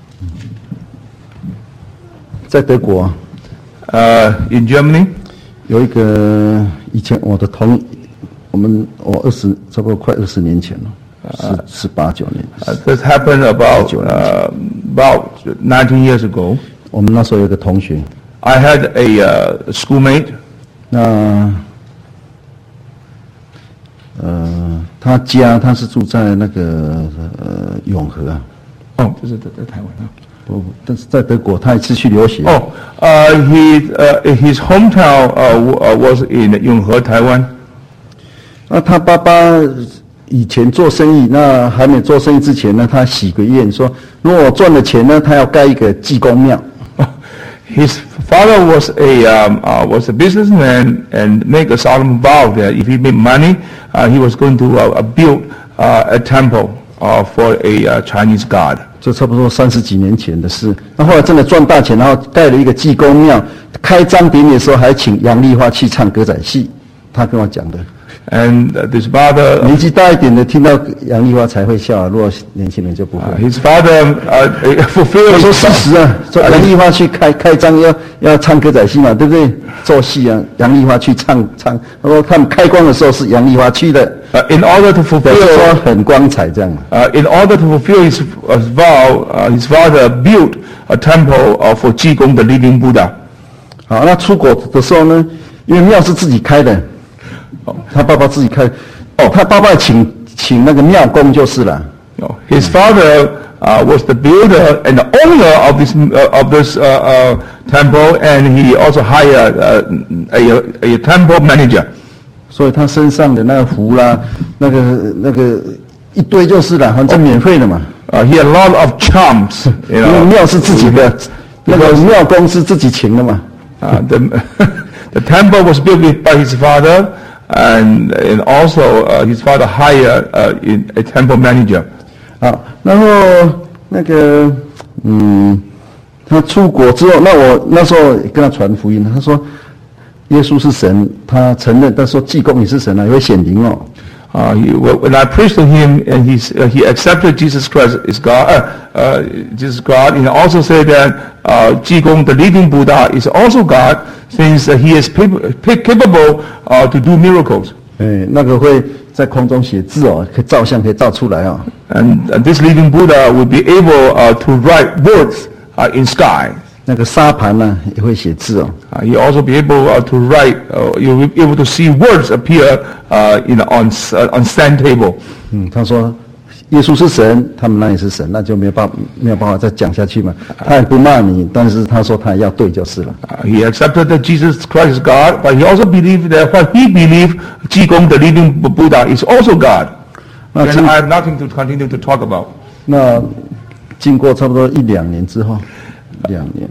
在德国 Uh, in Germany, 有一个以前我的同，我们我二十差不多快二十年前了，十十八九年， uh, this happened about uh, about nineteen years ago. 我们那时候有个同学， I had a uh, schoolmate. 那呃，他家他是住在那个呃永和啊， Oh, 这是在在台湾啊。 不，但是在德国，他也是去留学。 Oh, uh, he, uh, his hometown uh, w- uh, was in Yonghe, Taiwan. 那他爸爸以前做生意，那还没做生意之前呢，他许个愿说，如果我赚了钱呢，他要盖一个济公庙。 His father was a um, uh, was a businessman and make a solemn vow that if he made money, uh, he was going to uh, build uh, a temple uh, for a uh, Chinese god. 这差不多三十几年前的事。那后来真的赚大钱，然后盖了一个济公庙。开张典礼的时候还请杨丽花去唱歌仔戏，他跟我讲的。 And uh, this father, 年纪大一点的听到杨丽花才会笑，如果年轻人就不会。 uh, his father uh, 我 fulfilled 说 his 事实啊，说杨丽花去开开张要要唱歌仔戏嘛，对不对？做戏啊，杨丽花去唱唱。他说他们开光的时候是杨丽花去的， uh, in order to 表示说 fulfill 很光彩这样。 uh, in order to fulfill his, his vow, uh, his father built a temple uh, for Jigong, the living Buddha. 好，那出国的时候呢，因为庙是自己开的，他爸爸自己开，哦，他爸爸请请那个庙公就是了。 You know, his father uh, was the builder and the owner of this uh, of this uh, uh, temple, and he also hired uh, a, a temple manager. 所以他身上的那个符啦，那个那个一堆就是了，反正免费的嘛。 Uh, he had a lot of charms, you 因为 know. 庙是自己的，那个庙公是自己请的嘛。 Uh, the the temple was built by his father, and and also uh, his father hired uh, in a temple manager. 啊，然后那个嗯，他出国之后，那我那时候跟他传福音，他说耶稣是神，他承认，但说济公也是神啊，也会显灵哦。 Uh, he, when I preached to him, and he's, uh, he accepted Jesus Christ as God, uh, uh, Jesus God, and also said that uh, Jigong, the living Buddha, is also God, since uh, he is pap- capable uh, to do miracles. 哎，那个会在空中写字哦，可以照相，可以照出来哦。 And uh, this living Buddha will be able uh, to write words uh, in sky. 那个沙盘呢、也会写字哦。 Uh, he also be able uh, to write. Uh, you'll be able to see words appear uh, in on uh, on stand table. 嗯，他说耶稣是神，他们那也是神，那就没有办没有办法再讲下去嘛。他也不骂你，但是他说他也要对就是了。 Uh, he accepted that Jesus Christ is God, but he also believed that what he believed, Jigong, the living Buddha, is also God. 那 And 经 I have nothing to continue to talk about. 那经过差不多一两年之后，两年，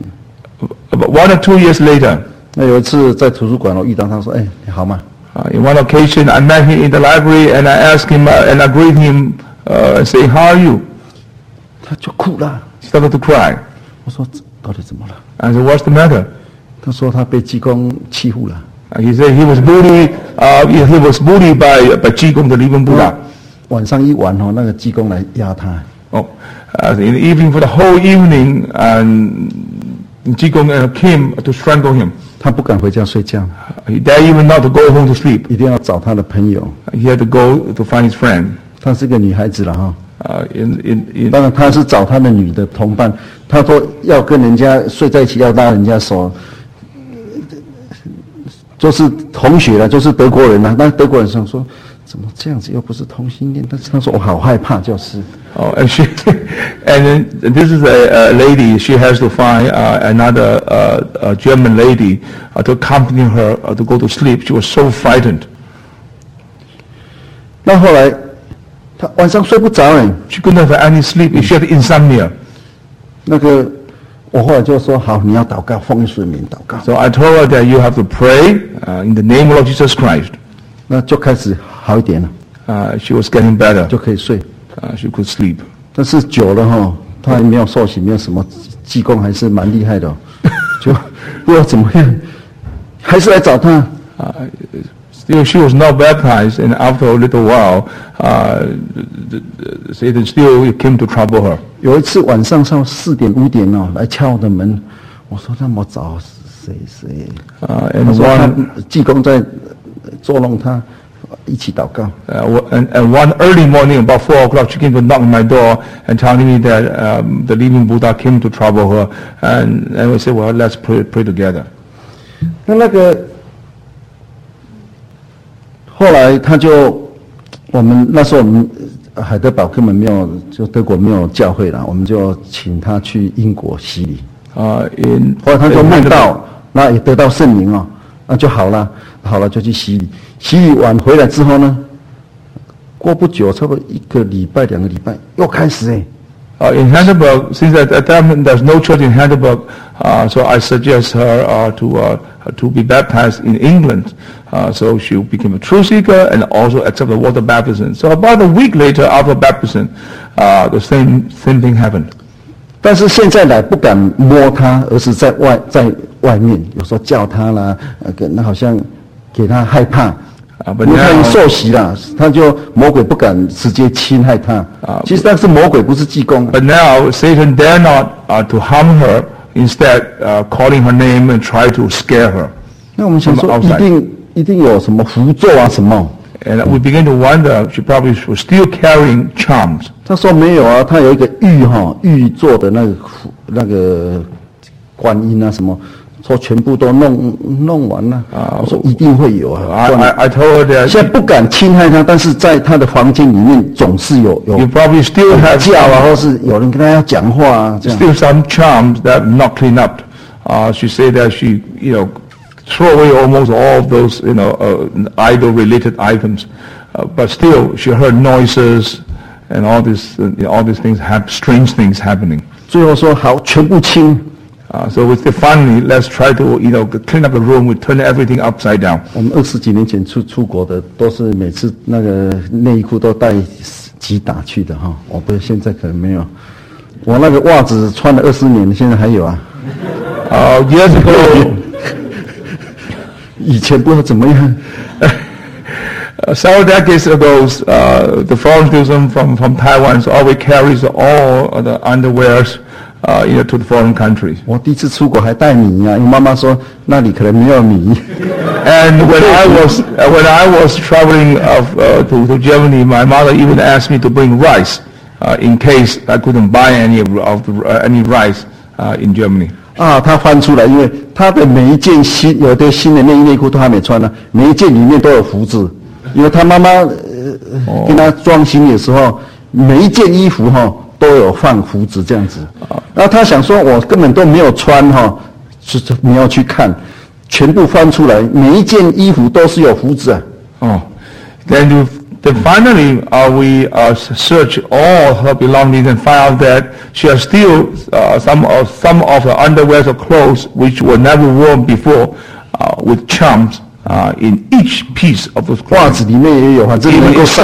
About one or two years later, 那有一次在图书馆我遇到他说：“哎，你好吗 uh, in one occasion, I met him in the library, and I asked him uh, and I greeted him, uh, saying, "How are you?" 他就哭了。 He started to cry. 我说：“到底怎么了 I said, "What's the matter?" 他说：“他被济公欺负了。 Uh, he said he was bullied. Uh, he he was bullied by by Jigong, the living Buddha. 晚上一晚哦，那个济公来压他， Oh, uh, in the evening, for the whole evening, and Jigong uh, came to strangle him. 他不敢回家睡觉， He dared even not to go home to sleep. 一定要找他的朋友。 He had to go to find his friend. 她是个女孩子了哈。 Uh, in, in, in, 当然，他是找他的女的同伴，他说要跟人家睡在一起，要拉人家手，就是同学了，就是德国人了。那德国人想说，怎么这样子，又不是同性恋？但是他说我好害怕，就是。 oh, and she, and then this is a, a lady. She has to find uh, another uh, uh, German lady uh, to accompany her uh, to go to sleep. She was so frightened. 那后来他晚上睡不着哎， She couldn't have any sleep. She had insomnia. 那个我后来就说好，你要祷告，奉水名祷告， So I told her that you have to pray uh, in the name of Jesus Christ. 那就开始好一点了， Uh, she was getting better. 就可以睡。 Uh, she could sleep. 但是久了哈，他也没有受洗，没有什么济公还是蛮厉害的、哦，就不知道怎么样，还是来找他。 Uh, still, she was not baptized, and after a little while, uh, the, the, Satan still came to trouble her. 有一次晚上上四点五点哦，来敲我的门，我说那么早，谁谁？ Uh, 他 and 说他 one, 济公在捉弄他，一起祷告。 uh, and, and one early morning, about four o'clock, she came to knock on my door and telling me that um, the living Buddha came to trouble her, and, and we said, well, let's pray, pray together. 那那个后来他就，我们那时候我们海德堡根本没有，就德国没有教会了，我们就请他去英国洗礼。 Uh, in, 后来他就 in 梦 Heidelberg. 到，那也得到圣灵哦，那就好了，好了就去洗礼。洗礼完回来之后呢，过不久，差不多一个礼拜、两个礼拜，又开始哎。 Uh, in Heidelberg, since at that time there's no church in Heidelberg, uh, so I suggest her uh, to uh, to be baptized in England. Uh, so she became a true seeker and also accepted water baptism. So about a week later, after baptism, uh, the same same thing happened. 但是现在来不敢摸他，而是在外在外面，有时候叫他啦，呃，跟那好像给他害怕。 Uh, but 因为他已经 now, 受洗了，他就魔鬼不敢直接侵害他。 啊其实那是魔鬼，不是济公。 but now Satan dare not uh, to harm her. Instead, uh, calling her name and try to scare her. 那我们想说， from 一 outside. 定一定有什么符咒啊什么？ And we begin to wonder she probably was still carrying charms. 他说没有啊，他有一个玉哈玉做的那个符那个观音啊什么，说全部都弄弄完了。 啊我说一定会有啊。 I, I, I told her that 现在不敢侵害他，但是在他的房间里面总是有有 you probably still have 叫啊， some, 或是有人跟他要讲话啊，这样。 still some charms that not clean up. Uh, she said that she, you know, throw away almost all of those, you know, uh, idol-related items. Uh, but still, she heard noises and all this, uh, you know, all these things, have strange things happening. 最后说好，全部清。 Uh, so we said, finally, let's try to, you know, clean up the room. We turn everything upside down. 我们二十几年前出出国的，都是每次那个内衣裤都带几打去的哈。我不，现在可能没有。我那个袜子穿了二十年，现在还有啊。 Uh, years ago, 以前不知道怎么样。 Uh, several decades ago, uh, the foreign students from, from Taiwan always carries all of the underwears, uh, you know, to the foreign countries. 我第一次出国还带米啊，因为妈妈说那里可能没有米。 And when I was uh, when I was traveling uh, uh, to, to Germany, my mother even asked me to bring rice uh, in case I couldn't buy any of, of the, uh, any rice uh, in Germany. 啊，他翻出来，因为他的每一件新有的新的内衣内裤都还没穿呢、每一件里面都有福字，因为他妈妈呃跟他装行李的时候，每一件衣服哈、都有放福字这样子。然后他想说，我根本都没有穿哈、是你要去看，全部翻出来，每一件衣服都是有福字啊。 Oh, then you, then finally uh, we uh, search all her belongings and find out that she has still uh, some of some of her underwear or clothes which were never worn before, uh, with charms uh, in each piece of those 袜 clothes. 子里面也有，反正能够晒。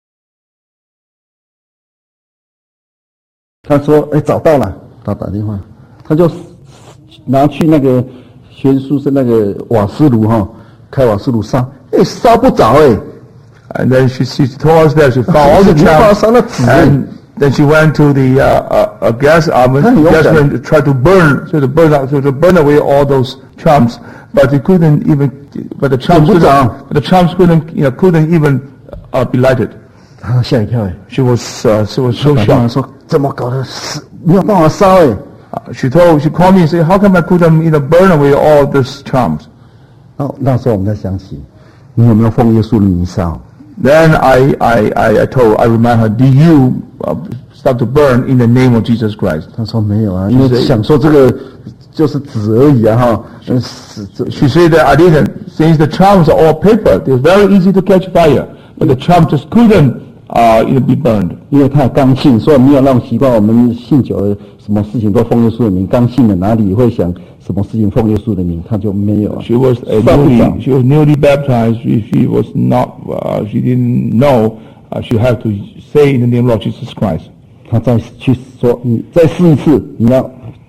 他说：“哎，找到了。”他打电话，他就拿去那个学宿舍那个瓦斯炉哈、开瓦斯炉烧，哎，烧不着哎。 And then she, she told us that she found all the charms, and then she went to the uh, uh, a gas oven, gas oven to try to burn, so to burn out, so to burn away all those charms, but it couldn't even, but the charms couldn't, but the charms couldn't, you know, couldn't even uh, be lighted. 他吓一跳哎， She was, uh, she was so 打电话 shocked. 说怎么搞的，是没有办法烧哎。 Uh, she told, she called me and said, how come I couldn't, you know, burn away all these charms? 然后那时候我们才想起，你有没有奉耶稣的名烧？ Then I, I, I, I told, I remind her, do you uh, start to burn in the name of Jesus Christ? 他说没有啊，因为想说这个就是纸而已啊哈。嗯，是这 She said that I didn't, since the charms are all paper, they're very easy to catch fire, but the charms just couldn't, uh, you know, be burned. 因为他刚信，所以没有那种习惯。我们信久了，什么事情都奉耶稣的名。刚信了，哪里会想什么事情奉耶稣的名？他就没有啊。 She was uh, 烧不着 newly, she was newly baptized. She, she was not, uh, she didn't know uh, she had to say in the name of Jesus Christ. 他再去说，你再试一次，你要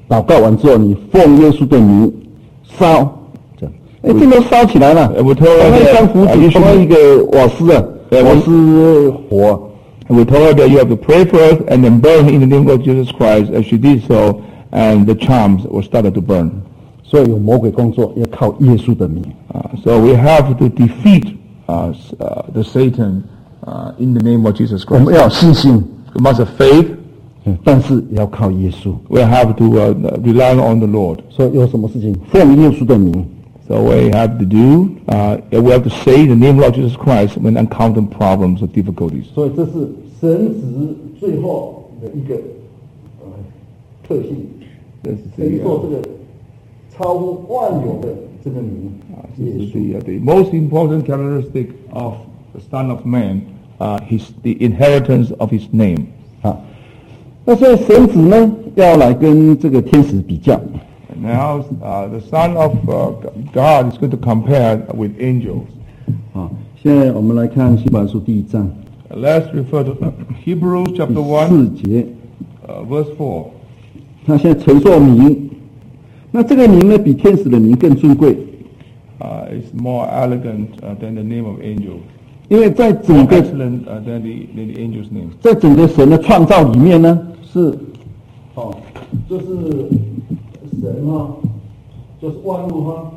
祷告完之后，你奉耶稣的名烧，这样，哎，这个烧起来了。 We told her 那一张 that, 符 uh, 纸， you 放 should- 在一个瓦斯啊， Yeah, 瓦 we- 斯火。 And we told her that you have to pray first and then burn in the name of Jesus Christ. As she did so, and the charms were started to burn. 所以有魔鬼工作，要靠耶稣的名。 Uh, so we have to defeat uh, s- uh, the Satan uh, in the name of Jesus 我们 Christ. 要有信心， We must have faith. 嗯但是也要靠耶稣。 We have to uh, rely on the Lord. 所以有什么事情，奉耶稣的名， So we have to do, uh, we have to say the name of Jesus Christ when encountering problems or difficulties. 所以这是神职最后的一个呃特性。 This is 神 the, 做 uh, 这个超乎万有的这个名， this 耶 is 稣。 the, uh, the most important characteristic of the Son of Man, uh, his, the inheritance of his name. 啊，那所以神子呢，要来跟这个天使比较。 Now, uh, the Son of uh, God is going to compare with angels. 啊，现在我们来看希伯来书第一章 Let's refer to Hebrews 第 chapter 四 one, 节， uh, verse four. 他现在陈述名，那这个名呢，比天使的名更尊贵， Uh, it's more elegant uh, than the name of angel. 因为在整 More 个 excellent uh, than, the, than the angel's name. 在整个神的创造里面呢，是哦，就是神哈、就是万物哈、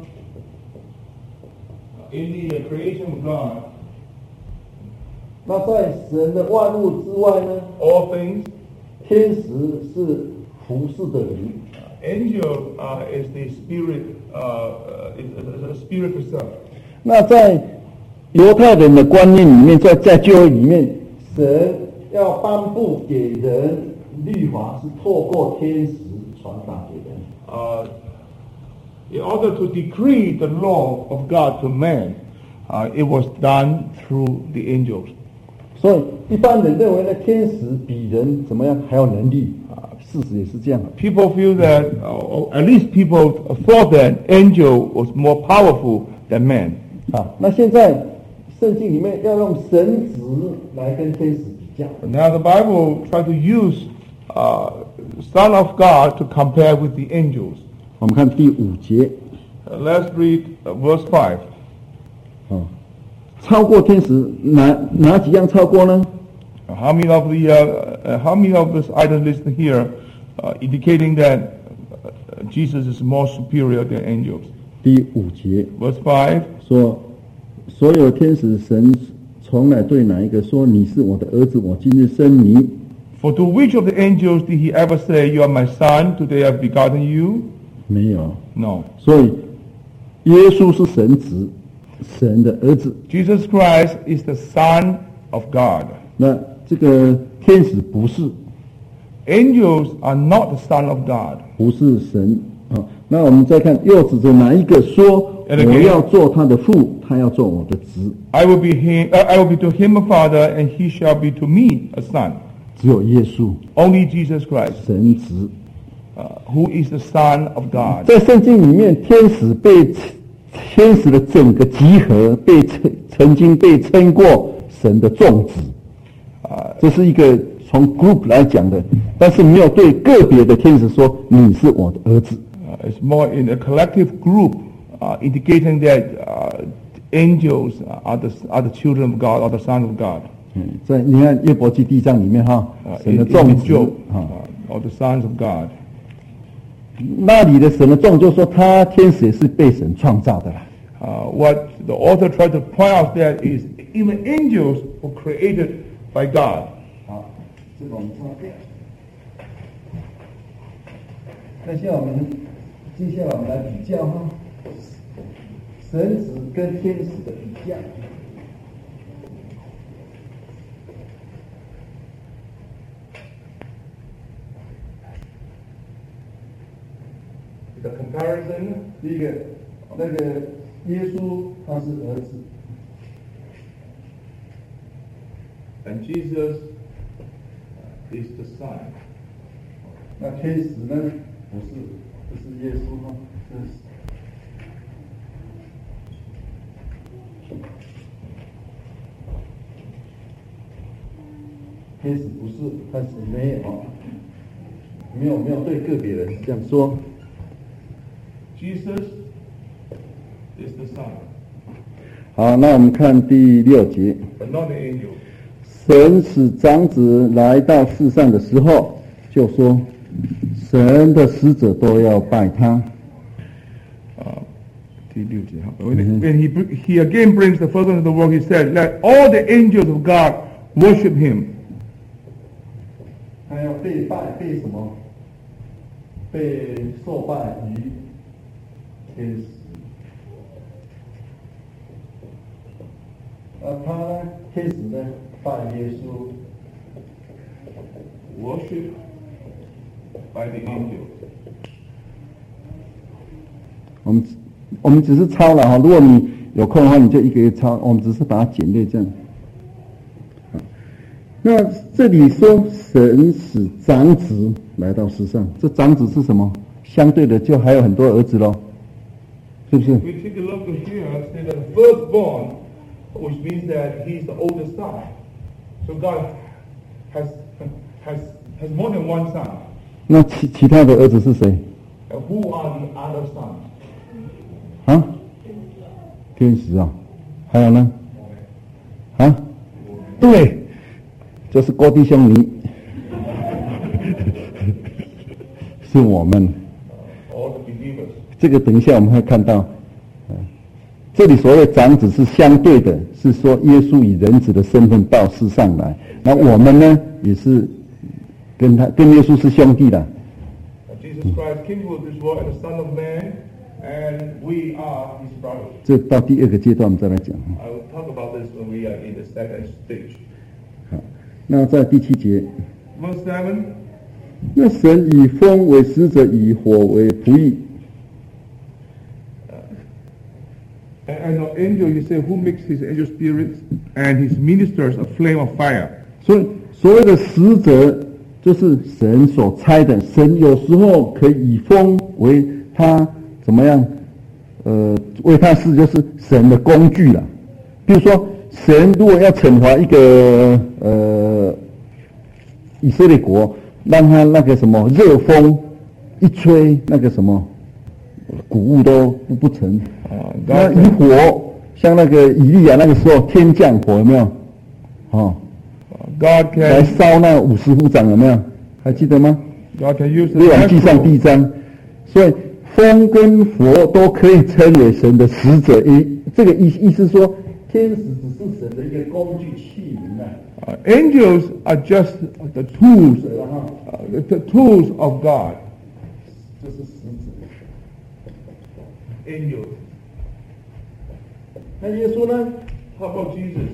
In the uh, creation of God, 那在神的万物之外呢， all things, 天使是服侍的灵。 angel uh, is the spirit, uh, uh, is, is a spirit itself. 那在犹太人的观念里面，在在教会里面，神要颁布给人律法，是透过天使传达给人。 Uh, in order to decree the law of God to man, uh, it was done through the angels. 所以一般人认为呢，天使比人怎么样还有能力啊？事实也是这样的。 People feel that, uh, or at least people thought that angel was more powerful than man. 啊，那现在圣经里面要用神职来跟天使比较。 Now the Bible tries to use uh, Son of God to compare with the angels. 我们看第五节， Uh, let's read uh, verse five. 啊，超过天使哪哪几样超过呢？ Uh, How many of the uh, uh, how many of this items listed here, uh, indicating that uh, Jesus is more superior than angels? 第五节 Verse five. 说，所有天使神从来对哪一个说你是我的儿子，我今日生你？ For to which of the angels did he ever say, "You are my son; today I have begotten you"? 没有。 No. 所以耶稣是神子，神的儿子。 Jesus Christ is the Son of God. 那这个天使不是， Angels are not the Son of God. 不是神啊。那我们再看，又指着哪一个说 And again- 我要做他的父，他要做我的子？ I will be him. Uh, I will be to him a father, and he shall be to me a son. 只有耶稣， Only Jesus Christ, 神子。 uh, who is the Son of God. 在圣经里面，天使被天使的整个集合被称曾经被称过神的众子，啊，这是一个从 group 来讲的，但是没有对个别的天使说你是我的儿子。 Uh, it's more in a collective group, uh, indicating that uh, angels are the are the children of God, or the Son of God. 嗯，在你看约伯记第一章里面哈， Uh, 神 in, 的 in 众 the 子 Job, 哈， uh, or the sons of God. 那里的神的众就说他天使也是被神创造的啦。 Uh, what the author tried to point out there is even angels were created by God. 好，这个我们擦掉。那现在我们接下来我们来比较哈，神子跟天使的比较。 The comparison, 第一个，那个耶稣他是儿子， and Jesus is the Son. 那天使呢不是，不是耶稣吗？是天使不是，他是没有。 没有没有对个别人这样说。 Jesus is the Son, 好，那我们看第六节， but not the angel. 神使长子来到世上的时候，就说，神的使者都要拜他。 When, when he, he again brings the first one into the world, he said, let all the angels of God worship him. 还要被拜，被什么？被受拜于天使。啊，他呢？天使呢？拜耶稣。 Worship by the angels. 我们我们只是抄了哈，如果你有空的话，你就一个一个抄。我们只是把它简略这样。那这里说神使长子来到世上，这长子是什么？相对的，就还有很多儿子咯，是不是？ We take a look here, say that the firstborn, which means that he's the oldest son. So God has has has more than one son. 那其其他的儿子是谁？ And who are the other sons? 啊？天使啊？还有呢？啊？对，就是哥弟兄尼，是我们。 All the believers. 这个等一下我们会看到。这里所谓长子是相对的，是说耶稣以人子的身份到世上来，那我们呢也是跟他跟耶稣是兄弟的。 Jesus Christ came to this world as the Son of Man, and we are his brothers. 这到第二个阶段我们再来讲。 I will talk about this when we are in the second stage. 好，那在第七节， Verse seven. 那神以风为使者，以火为仆役。 And an angel, he said, who makes his angel spirits and his ministers a flame of fire. 所以所谓的使者就是神所差的，神有时候可以以风为他怎么样？呃，为他事就是神的工具了。比如说，神如果要惩罚一个呃以色列国，让他那个什么热风一吹，那个什么谷物都不不成。 那以火，像那个以利亚那个时候天降火有没有？哦 God 来 can 烧那五十夫长有没有？还记得吗？ God can use 列王记 the 上第一章，所以风跟火都可以称为神的使者。意这个意意思说，天使只是神的一个工具器皿啊。 uh, angels are just the tools, uh, the tools of God. 这是使者。 Angels. 那耶稣呢？ How about Jesus?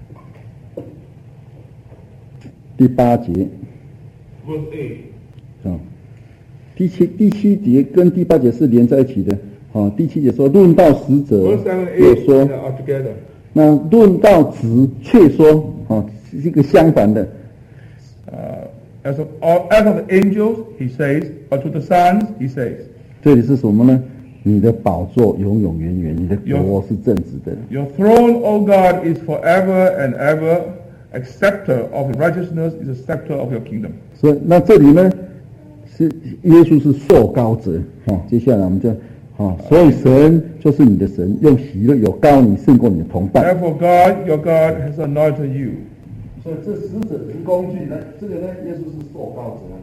第八节 Verse eight. 啊，第七第七节跟第八节是连在一起的。啊，第七节说论到使者， Verse seven and 又 eight 说 are together. 那论到子却说啊，是一个相反的。 Uh, as of all, as of the angels, he says, but to the sons, he says, 这里是什么呢？你的宝座永永远远，你的国是正直的。 Your throne, O God, is forever and ever. A scepter of righteousness is a scepter of your kingdom. 所以那这里呢，是耶稣是受膏者。哈，接下来我们就，哈，所以神就是你的神，用喜乐有膏你胜过你的同伴。 Therefore, God, your God, has anointed you. 所以这使者是工具呢，这个呢，耶稣是受膏者。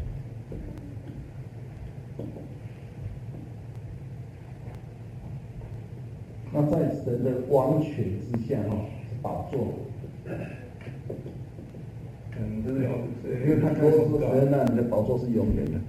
那在神的王权之下，哈，是宝座。 And this is 因为他开始说神啊，你的宝座是永远的。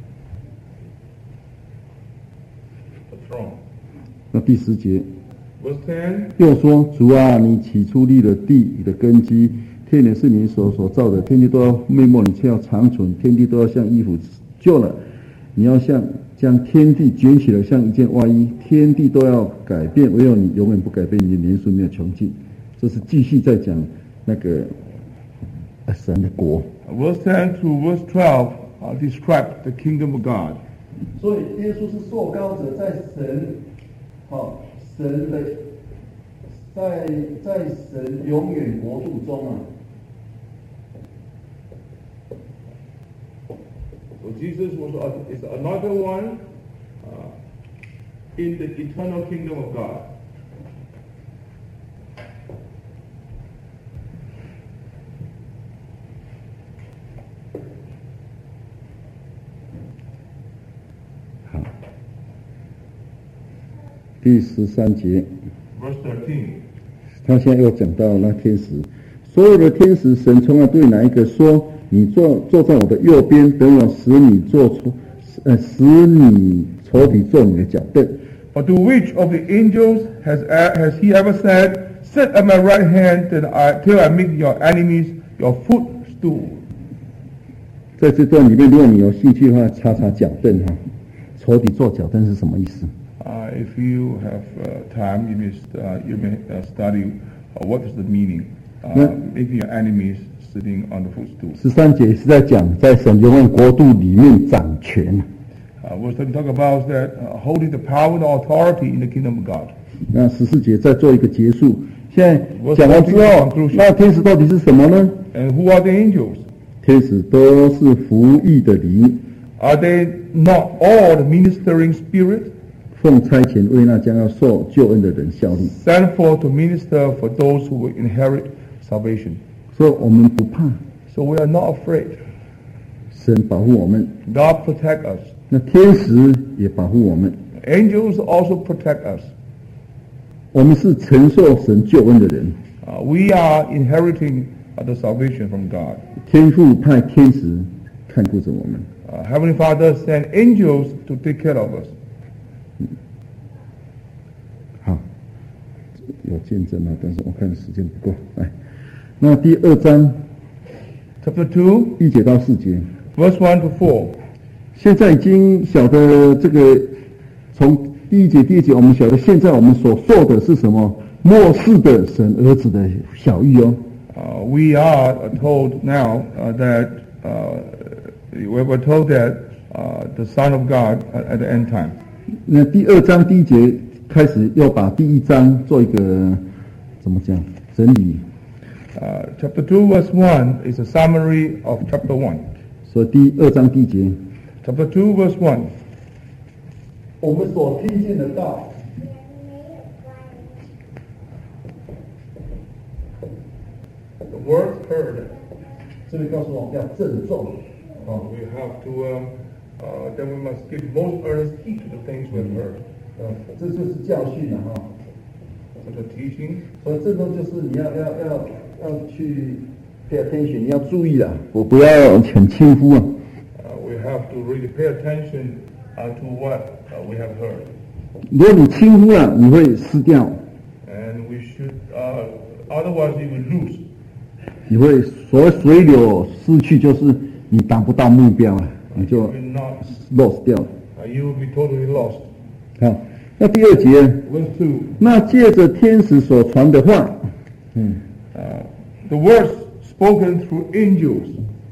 the throne. 那第十节 Verse ten. 又说：主啊，你起初立了地的根基，天也是你所所造的，天地都要昧没，你却要长存，天地都要像衣服旧了，你要像将天地卷起来，像一件外衣，天地都要改变，唯有你永远不改变，你的年数没有穷尽。这是继续在讲那个神的国。 Verse ten to verse twelve uh, describe the kingdom of God. 所以耶稣是受膏者，在神，好、神的，在在神永远国度中啊。 So Jesus was uh, is the anointed one uh, in the eternal kingdom of God. 第十三节， Verse thirteen. 他现在又讲到那天使，所有的天使，神从来对哪一个说：“你坐坐在我的右边，等我使你做出，呃，使你仇敌做你的脚凳。” But to which of the angels has has he ever said, "Sit at my right hand till I till I make your enemies your footstool"? 在这段里面，如果你有兴趣的话，查查脚凳哈，仇敌做脚凳是什么意思？ Uh, if you have uh, time, you may, uh, you may uh, study uh, what is the meaning, uh, Yeah. making your enemies sitting on the footstool. 十三节是在讲在神永远国度里面掌权。 Uh, we're starting to talk about that uh, holding the power and authority in the kingdom of God. 那十四节再做一个结束。现在讲完之后，那天使到底是什么呢？ And who are the angels? 天使都是服役的灵， Are they not all the ministering spirits 奉差遣为那将要受救恩的人效力。 sent forth to minister for those who will inherit salvation? 所以我们不怕， So we are not afraid. 神保护我们， God protect us. 那天使也保护我们。 Angels also protect us. 我们是承受神救恩的人， Uh, we are inheriting uh, the salvation from God. 天父派天使看顾着我们。 Uh, Heavenly Father sent angels to take care of us. 好，有见证啊，但是我看时间不够。来，那第二章 Chapter two, 一节到四节， verse one to four. 现在已经晓得这个，从第一节、第二节，我们晓得现在我们所受的是什么？末世的神儿子的小玉哦。 Uh, we are uh, told now uh, that uh, we were told that uh, the Son of God at, at the end time. 那第二章第一节开始要把第一章做一个怎么讲整理， Uh, chapter two, verse one is a summary of chapter one. 所以第二章第一节， Chapter two, verse one. 我们所听见的道， The words heard. 这里告诉我们要郑重。 Uh, we have to, um, uh, then we must give most earnest heed to the things we have heard. 呃，这就是教训了哈。 So the teaching, 所以郑重就是你要要要要去 pay attention，你要注意啦，我不要很轻忽啊。 uh, we have to really pay attention uh, to what uh, we have heard. 如果你轻忽了，你会失掉， And we should, uh, otherwise we will lose. 你会所谓水流失去，就是你达不到目标了，你 You 就 will not, lost 掉了。 uh, you will be totally lost. 好，那第二节， Verse two, 那借着天使所传的话，嗯， uh, the words spoken through angels.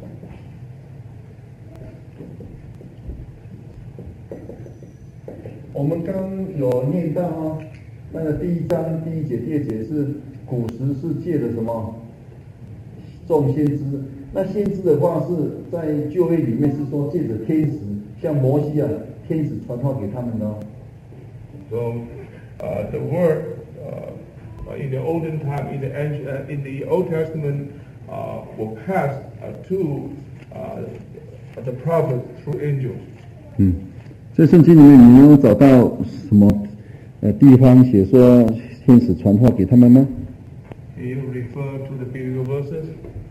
我们刚有念到啊，那个第一章第一节、第二节是古时是借的什么众先知，那先知的话是在旧约里面是说借着天使，像摩西啊，天使传话给他们的哦。 So uh, the word uh, in the olden time, in the ancient, uh, in the Old Testament, uh, were passed uh, to uh, the prophet through angels. 嗯，在圣经里面，你有找到什么呃地方写说天使传话给他们吗？ You refer to the biblical verses.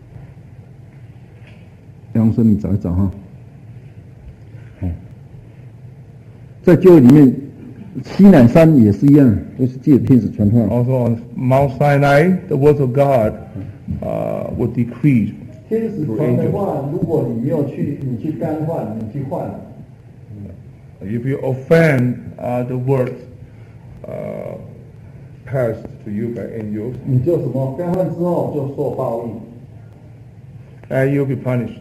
杨生，你找一找哈。好，在旧约里面，西乃山也是一样，都是借天使传话。 Also on Mount Sinai, the words of God uh, were decreed. 天使传的话，如果你没有去，你去干换，你去换， If you offend uh, the words uh, passed to you by angels, 你就什么干换之后就受报应。 and you'll be punished.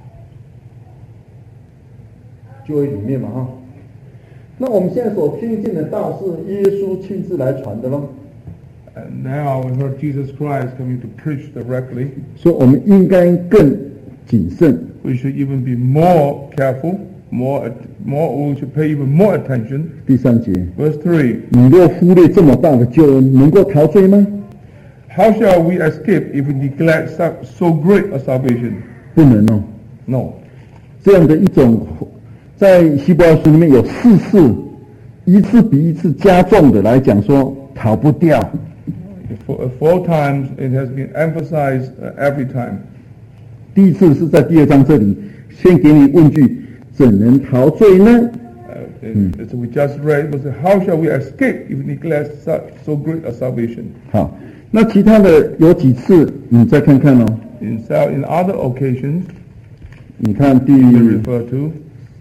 旧约里面嘛哈。那我们现在所听见的道是耶稣亲自来传的咯， And now we heard Jesus Christ coming to preach directly. 所以我们应该更谨慎。 We should even be more careful. more, at- more, we should pay even more attention. 第三节， Verse three, 你若忽略这么大的救恩，能够逃罪吗？ how shall we escape if we neglect so, so great a salvation? 不能哦。 No. 这样的一种，在希伯来书里面有四次，一次比一次加重的来讲说逃不掉。 Four, four times it has been emphasized uh, every time. 第一次是在第二章这里，先给你问句：怎能逃罪呢？ Uh, and As we just read, was how shall we escape if we neglect such, so great a salvation? 好，那其他的有几次，你再看看哦。 In, so- in other occasions, 你看第 we refer to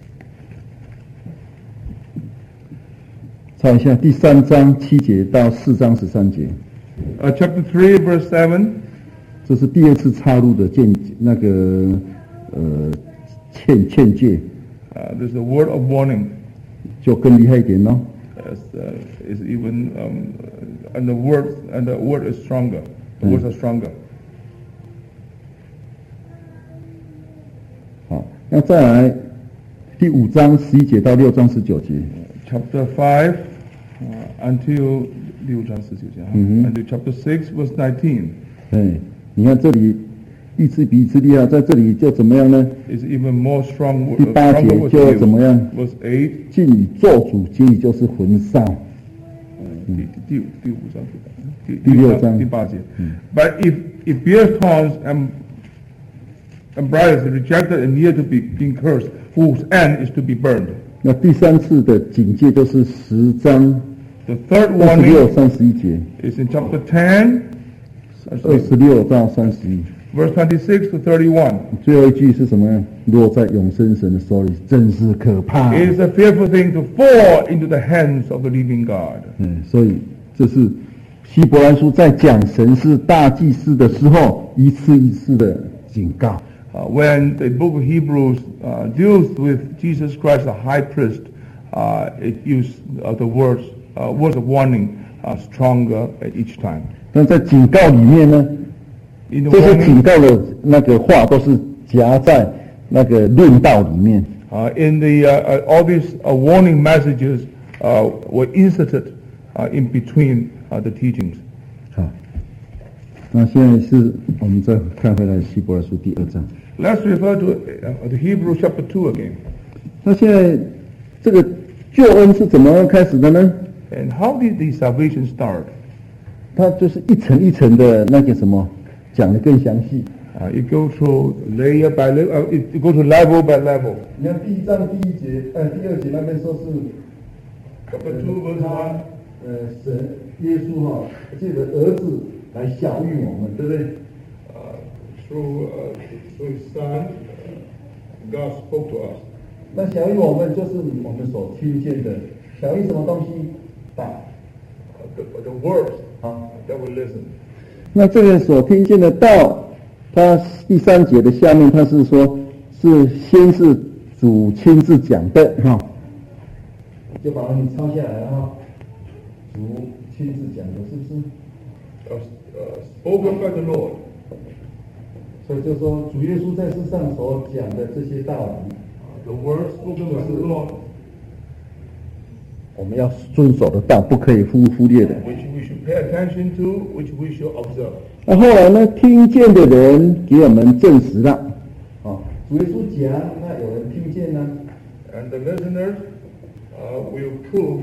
查一下第三章七节到四章十三节， uh, chapter three, verse seven. 这是第二次插入的见那个呃劝劝诫， Uh, there's a word of warning. 就更厉害一点哦。 As, uh, is even um, and the word and the word is stronger. The words are stronger. 好，那再来第五章十一节到六章十九节， Chapter five uh, until 六章十九节, huh? Mhm. Until chapter six, verse nineteen. 哎，你看这里一次比一次厉害，在这里就怎么样呢？ Is even more strong. 第 Uh, 八节 stronger 就 verse 怎么样？ Verse eight. 尽以做主，结以就是魂丧。 第第第五章第第六章第八节。But if if beer thorns and and briars are rejected and near to be being cursed, whose end is to be burned. 那第三次的警戒就是十章 The third 二十六、 warning 三十一节， is in chapter ten, 二十六到三十一。 verse twenty-six to thirty-one. 最后一句是什么呢？落在永生神的手里，真是可怕。 It is a fearful thing to fall into the hands of the living God. 嗯，所以这是希伯来书在讲神是大祭司的时候，一次一次的警告。 Uh, when the book of Hebrews uh, deals with Jesus Christ, the high priest, uh, it used uh, the words uh, words of warning uh, stronger at each time. 但在警告里面呢， In the 这些警 warning, 告的那个话都是夹在那个论道里面。 uh, in the uh, uh, all these uh, warning messages uh, were inserted uh, in between uh, the teachings. 好，那现在是我们再看回来希伯来书第二章。 Let's refer to uh, the Hebrews chapter two again. 那现在这个救恩是怎么开始的呢？ And how did the salvation start? 它就是一层一层的那个什么，讲的更详细。 Uh, you go through layer by layer. Uh, it- you go to level by level. 你看第一章第一节，呃，第二节那边说是 Chapter two, verse one. 呃，神耶稣哈，借着儿子来小喻我们，对不对？ Uh, through uh, through His Son, uh, God spoke to us. 那小喻我们就是我们所听见的，小喻什么东西？道。 Uh, the, the words 好， that we listen. 那这个所听见的道，它第三节的下面，它是说，是先是主亲自讲的哈，就把你抄下来了哈。主亲自讲的，是不是？ Uh, uh, spoken by the Lord. 所以就说，主耶稣在世上所讲的这些道理， The words spoken by the Lord, 我们要遵守的道，不可以忽忽略的。 which we should pay attention to, which we should observe. 那后来呢，听见的人给我们证实了，啊，主耶稣讲，那有人听见呢， And the listeners uh, will prove,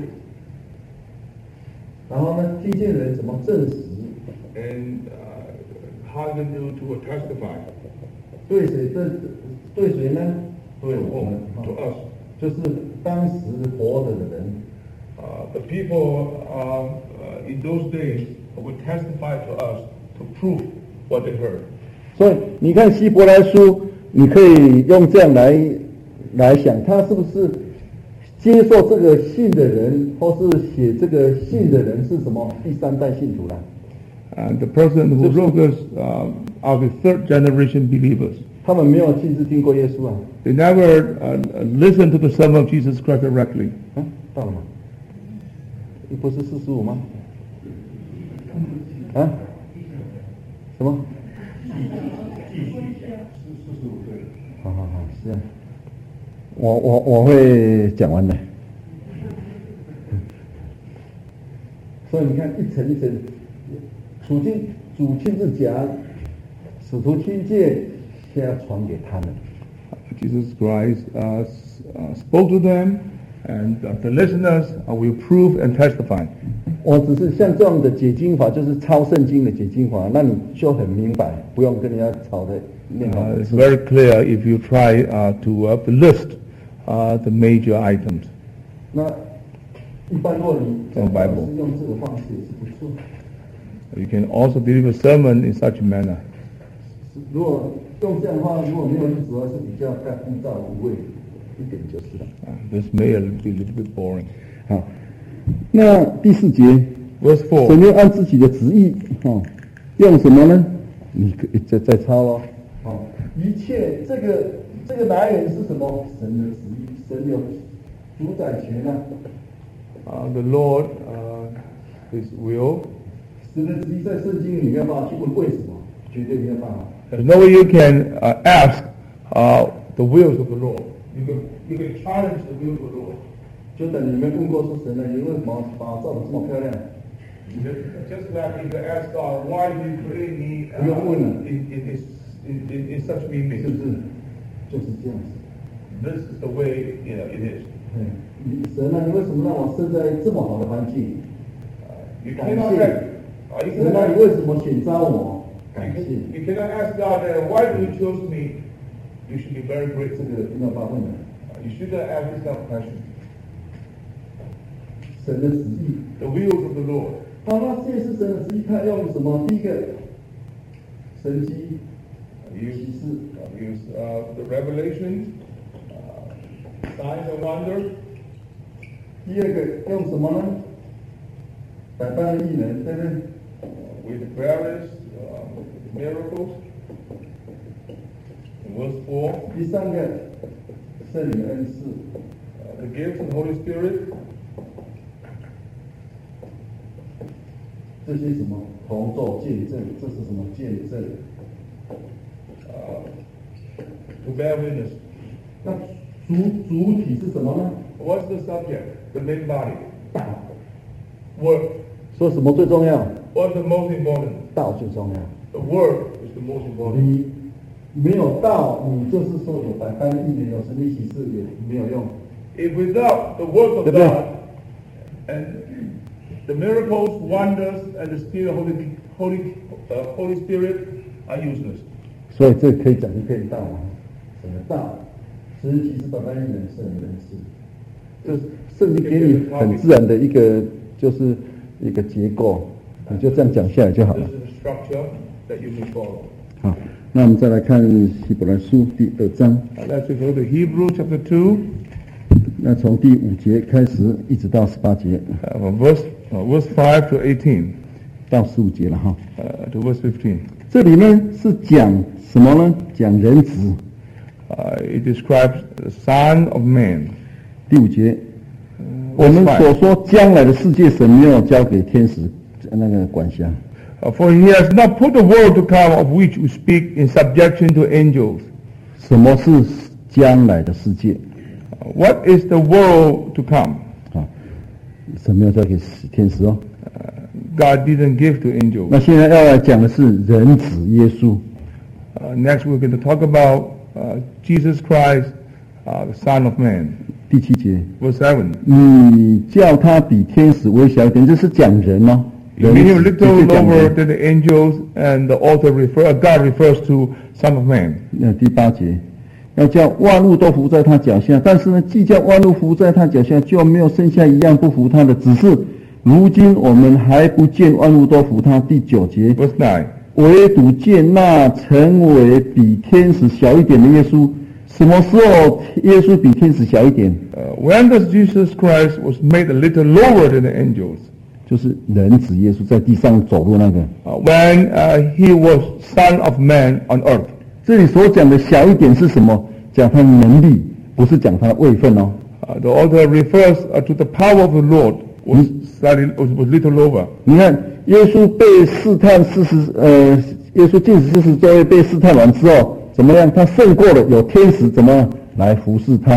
然后呢，听见的人怎么证实？ and uh, how they do to testify 对谁对对谁呢？ to 对我们， to 啊 us. 就是当时活着的人。 Uh, the people uh, uh, in those days would testify to us to prove what they heard. 所以你看希伯来书，你可以用这样来来想，他是不是接受这个信的人，或是写这个信的人是什么第三代信徒啦？ And the person who wrote this uh, are the third generation believers. 他们没有亲自听过耶稣啊。 They never uh, listened to the sermon of Jesus Christ directly. 啊，到了吗？不是四十五吗？啊？什么？好好好，是啊。 我我我会讲完的。所以你看，一层一层，主亲主亲自讲，使徒听见，现在传给他们。 Jesus Christ uh, uh, spoke to them, and uh, the listeners uh, will prove and testify. 我只是像这样的解经法，就是抄圣经的解经法，那你就很明白，不用跟人家吵的念好。 Uh, it's very clear if you try uh, to uh, list uh, the major items. 那一般如果你 From Bible. 是用这个方式也是不错。 You can also deliver sermon in such a manner. 如果用这样的话，如果没有意思的话，是比较干枯燥无味一点就是了。 Uh, this may be a little bit boring. 好，那第四节 Verse 4. 神又按自己的旨意，哦，用什么呢？你可以再再抄哦。哦，一切这个这个来源是什么？神的旨意，神有主宰权啊。 Uh, the Lord, uh, His will. 神的旨意在圣经里没有办法去问为什么，绝对没有办法。 There's no way you can uh, ask uh, the wills of the Lord. You can, you can challenge the will of the Lord. 就等你们问过说神呢，你为什么把我造得这么漂亮？ Just like you can ask God, why did you create me uh, in, in, in, in, in, in such me 是不 image? 是？就是这样子。 This is the way, you know, it is. 嗯，神啊，你为什么让我生在这么好的环境？ You 感 cannot 谢。 ask, uh, you 神啊， cannot 你为什么选召我？感谢。 You cannot ask God, uh, why do you choose me? You should be very 这 grateful. 个没有办法问的。 Uh, you should not ask this kind of question. 神的旨意。 The wills of the Lord. 好，那这是神的旨意，他用什么？第一个，神迹 Uh, 启 use, 示。 uh, use uh, the revelation, uh, signs and wonders. 第二个用什么呢？百般的异能，对不对？ Uh, with various uh, miracles. In verse four, 第三个，圣灵恩赐。 uh, the gifts of the Holy Spirit. 这些什么同作见证？这是什么见证？ Uh, to bear witness. 那主主体是什么呢？ What's the subject? The main body. 道。 Word. 说什么最重要？ What's the most important? 道最重要。 The word is the most important. 你没有道，你就是说有百般异能，有神力启示也没有用。 If without the word of Amen. God and the miracles, wonders, and the Spirit, Holy, Holy, uh, Holy Spirit are useless. 所以这可以讲一片道啊，什么道？实际是百般异能，圣灵恩赐。就是圣经给你很自然的一个，就是一个结构，你就这样讲下来就好 This 了。 is the structure that you may follow. 好，那我们再来看希伯来书第二章， Uh, let's go to Hebrews chapter two, 那从第五节开始一直到十八节 uh, from verse, uh, verse five to eighteen, 到十五节了哈。 uh, to verse fifteen. 这里呢是讲什么呢？讲人子。 Uh, it describes the Son of Man. 第五节，我们所说将来的世界，神没有交给天使那个管辖。 Uh, for he has not put the world to come of which we speak in subjection to angels. 什么是将来的世界？ Uh, what is the world to come? 啊，神没有交给天使哦。 God didn't give to angels. 那现在要来讲的是人子耶稣。 Uh, next we're going to talk about uh, Jesus Christ, uh, the Son of Man. 第七节， Verse seven. 你叫他比天使微小一点，这是讲人哦。 You made him a 直 little 接讲 lower 人。 than the angels, and the author refer, uh, God refers to Son of Man. 那第八节，要叫万物都服在他脚下，但是呢，既叫万物服在他脚下，就没有剩下一样不服他的。只是如今我们还不见万物都服他。第九节， Verse nine. 唯独见那成为比天使小一点的耶稣。什么时候耶稣比天使小一点？ Uh, when does Jesus Christ was made a little lower than the angels? 就是人子耶稣在地上走路那个。 Uh, when uh, he was Son of Man on earth. 这里所讲的小一点是什么？讲他的能力，不是讲他的位分哦。 Uh, the author refers uh, to the power of the Lord was slightly was, was little lower. 你看，耶稣被试探四十，呃，耶稣禁食四十昼夜被试探完之后，怎么样？他胜过了，有天使怎么样来服侍他？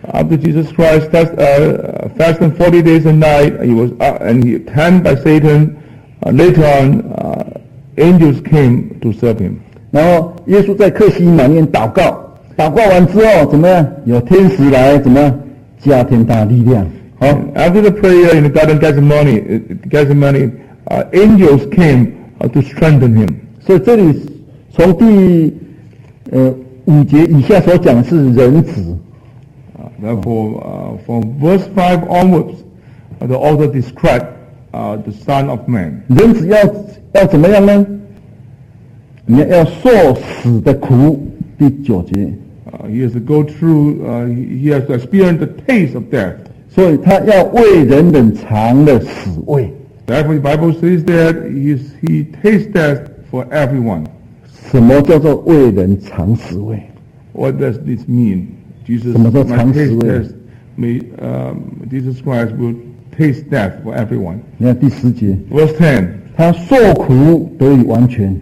After Jesus Christ test, uh, fasted forty days and night, he was uh, and he tempted by Satan. Uh, later on, uh, angels came to serve him. 然后耶稣在客西马念祷告，祷告完之后怎么样？有天使来怎么样？加添他力量。好 After the prayer in the Garden of Gethsemane, uh, Gethsemane, uh, angels came uh, to strengthen him. 所以这里从第呃五节以下所讲的是人子。 Uh, therefore, uh, from verse five onwards, uh, the author described uh, the Son of Man. 人子要要怎么样呢？你要要受死的苦。第九节。 Uh, he has to go through. Uh, he has to experience the taste of death. 所以他要为人等尝了死味。 Therefore, the Bible says that he, is, he tastes death for everyone. 什么叫做为人尝死味？ What does this mean? Jesus 什么叫 might 尝死 taste 味？ death. May, um, Jesus Christ will taste death for everyone. 你看第十节， Verse ten. 他受苦得以完全。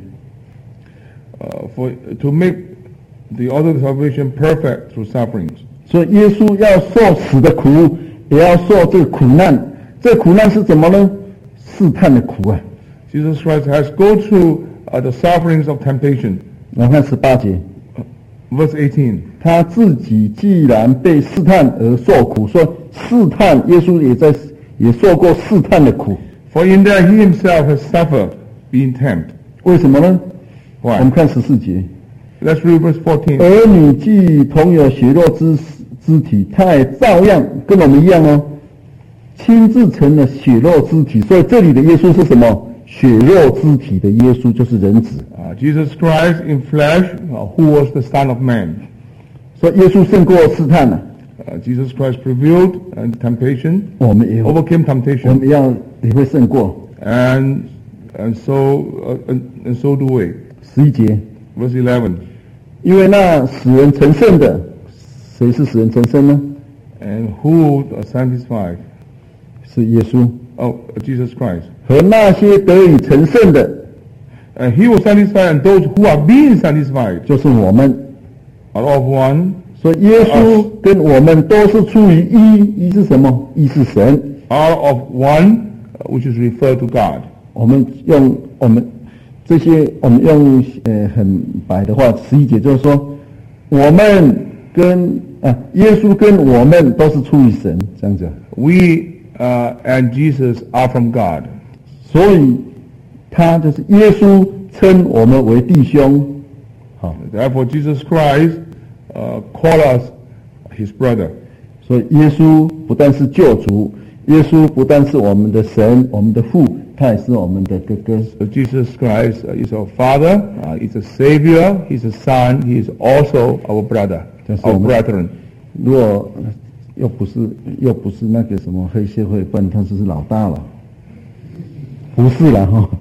Uh, for to make the other salvation perfect through sufferings. 所以耶稣要受死的苦，也要受这个苦难。这个苦难是怎么呢？试探的苦啊。 Jesus Christ has go through uh, the sufferings of temptation. 我看十八节， Verse eighteen. 他自己既然被试探而受苦，说试探，耶稣也在也受过试探的苦。 For in that he himself has suffered, being tempted. 为什么呢？我们 Why? 看十四节。 Let's read verse fourteen. 儿女既同有血肉之肢体，他也照样跟我们一样哦，亲自成了血肉肢体。所以这里的耶稣是什么？血肉肢体的耶稣就是人子。 Uh, Jesus Christ in flesh, uh, who was the Son of Man. 所以耶稣胜过试探了、 Uh, Jesus Christ prevailed and temptation, 我们也 overcame 我 temptation, 们要也会胜过。 and and so uh, and, and so do we. 十一节， Verse eleven. 因为那使人成圣的，谁是使人成圣呢？ And who uh, sanctified? 是耶稣。 Oh, Jesus Christ. 和那些得以成圣的， And he will satisfy, and those who are being satisfied 就是我们。 are of one, 所以耶稣跟我们都是出于一，一是什么？一是神。 are of one, uh, which is referred to God. 我们用我们这些，我们用呃很白的话，十一节就是说，我们跟啊耶稣跟我们都是出于神，这样子。 We uh, and Jesus are from God. 所以他就是耶稣称我们为弟兄。好， Therefore, Jesus Christ uh, called us his brother. 所以耶稣不但是救主，耶稣不但是我们的神，我们的父，他也是我们的哥哥。 So Jesus Christ uh, is our Father, uh, is a Savior, He's a Son, He is also our brother, That's our all. brethren. 如果又不是又不是那个什么黑社会，不然他就是老大了。不是啦哈，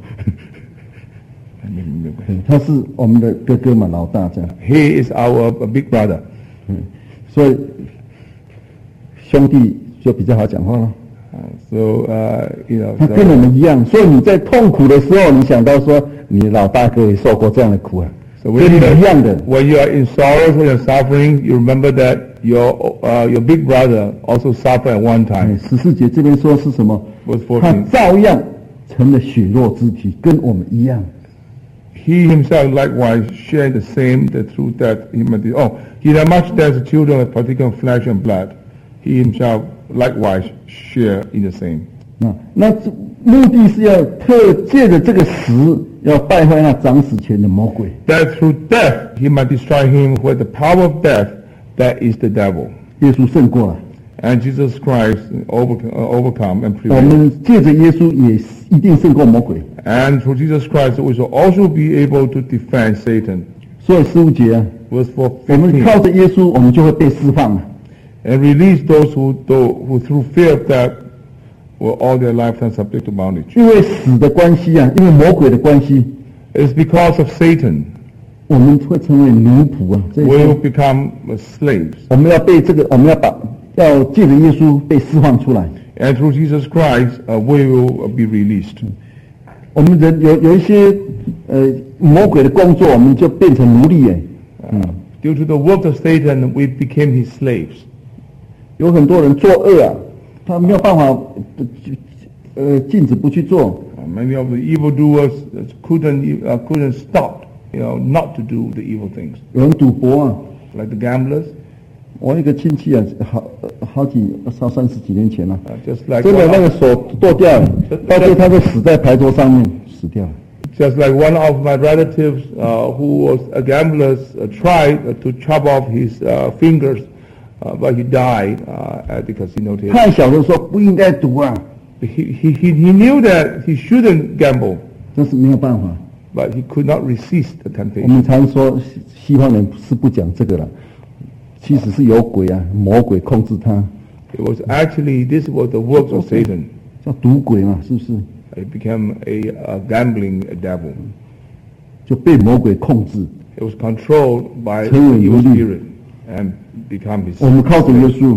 他是我们的哥哥嘛，老大这样。 He is our uh, big brother. 嗯，所以兄弟就比较好讲话了。 Uh, so, uh, you know, 他跟我们一样，所以你在痛苦的时候，你想到说你老大哥也受过这样的苦啊， so 跟 when 你 you, 一样的。 when you are in sorrows, when you're suffering, you remember that your uh, your big brother also suffered at one 哎， time. 十四节这边说是什么？ Verse 他 fourteen. 照样成了血肉之体，跟我们一样。 He himself likewise shared the same, the truth that he might. Oh, he that much as the children of particular flesh and blood, he himself likewise share in the same. 啊，那这目的是要特借着这个死，要败坏那掌死权的魔鬼。 That through death he might destroy him with the power of death, that is the devil. 耶稣胜过了， And Jesus Christ overcome, uh, overcome and 我 prevail. 们借着耶稣也一定胜过魔鬼。 And through Jesus Christ we shall also be able to defend Satan. 所以十五节啊， Verse 4, 我们靠 fifteen. 着耶稣，我们就会被释放了。 And release those who, though, who through fear of death were all their lifetime subject to bondage. 因为死的关系啊，因为魔鬼的关系， It's because of Satan 我们会成为奴仆啊。这 we will 是 become uh, slaves. 我们要被这个，我们要把要借着耶稣被释放出来。 And through Jesus Christ, uh, we will be released. 我们人有有一些呃魔鬼的工作，我们就变成奴隶哎。嗯， Due to the work of Satan, we became his slaves. 有很多人作恶啊，他没有办法呃禁止不去做。 Many of the evildoers couldn't uh, couldn't stop, you know, not to do the evil things. 有人赌博啊， Like the gamblers, 我一个亲戚啊，好好几三三十几年前了、啊， uh, just like 真的 one 那个 of, 手剁掉了，到最后他就死在牌桌上面死掉了。 just like one of my relatives uh, who was a gambler uh, tried uh, to chop off his uh, fingers, uh, but he died uh, at the casino table. 太小的时候不应该赌啊， He, he, he he knew that he shouldn't gamble, 但是没有办法。 but he could not resist the 我 temptation. 们常说西西方人是不讲这个了，其实是有鬼啊，魔鬼控制他， It was actually, this was the works of Satan. 叫赌鬼嘛，是不是？ It became a, a gambling devil. 就被魔鬼控制。 It was controlled by the 成为 evil 奴隶。 spirit and become his 我们靠着耶稣，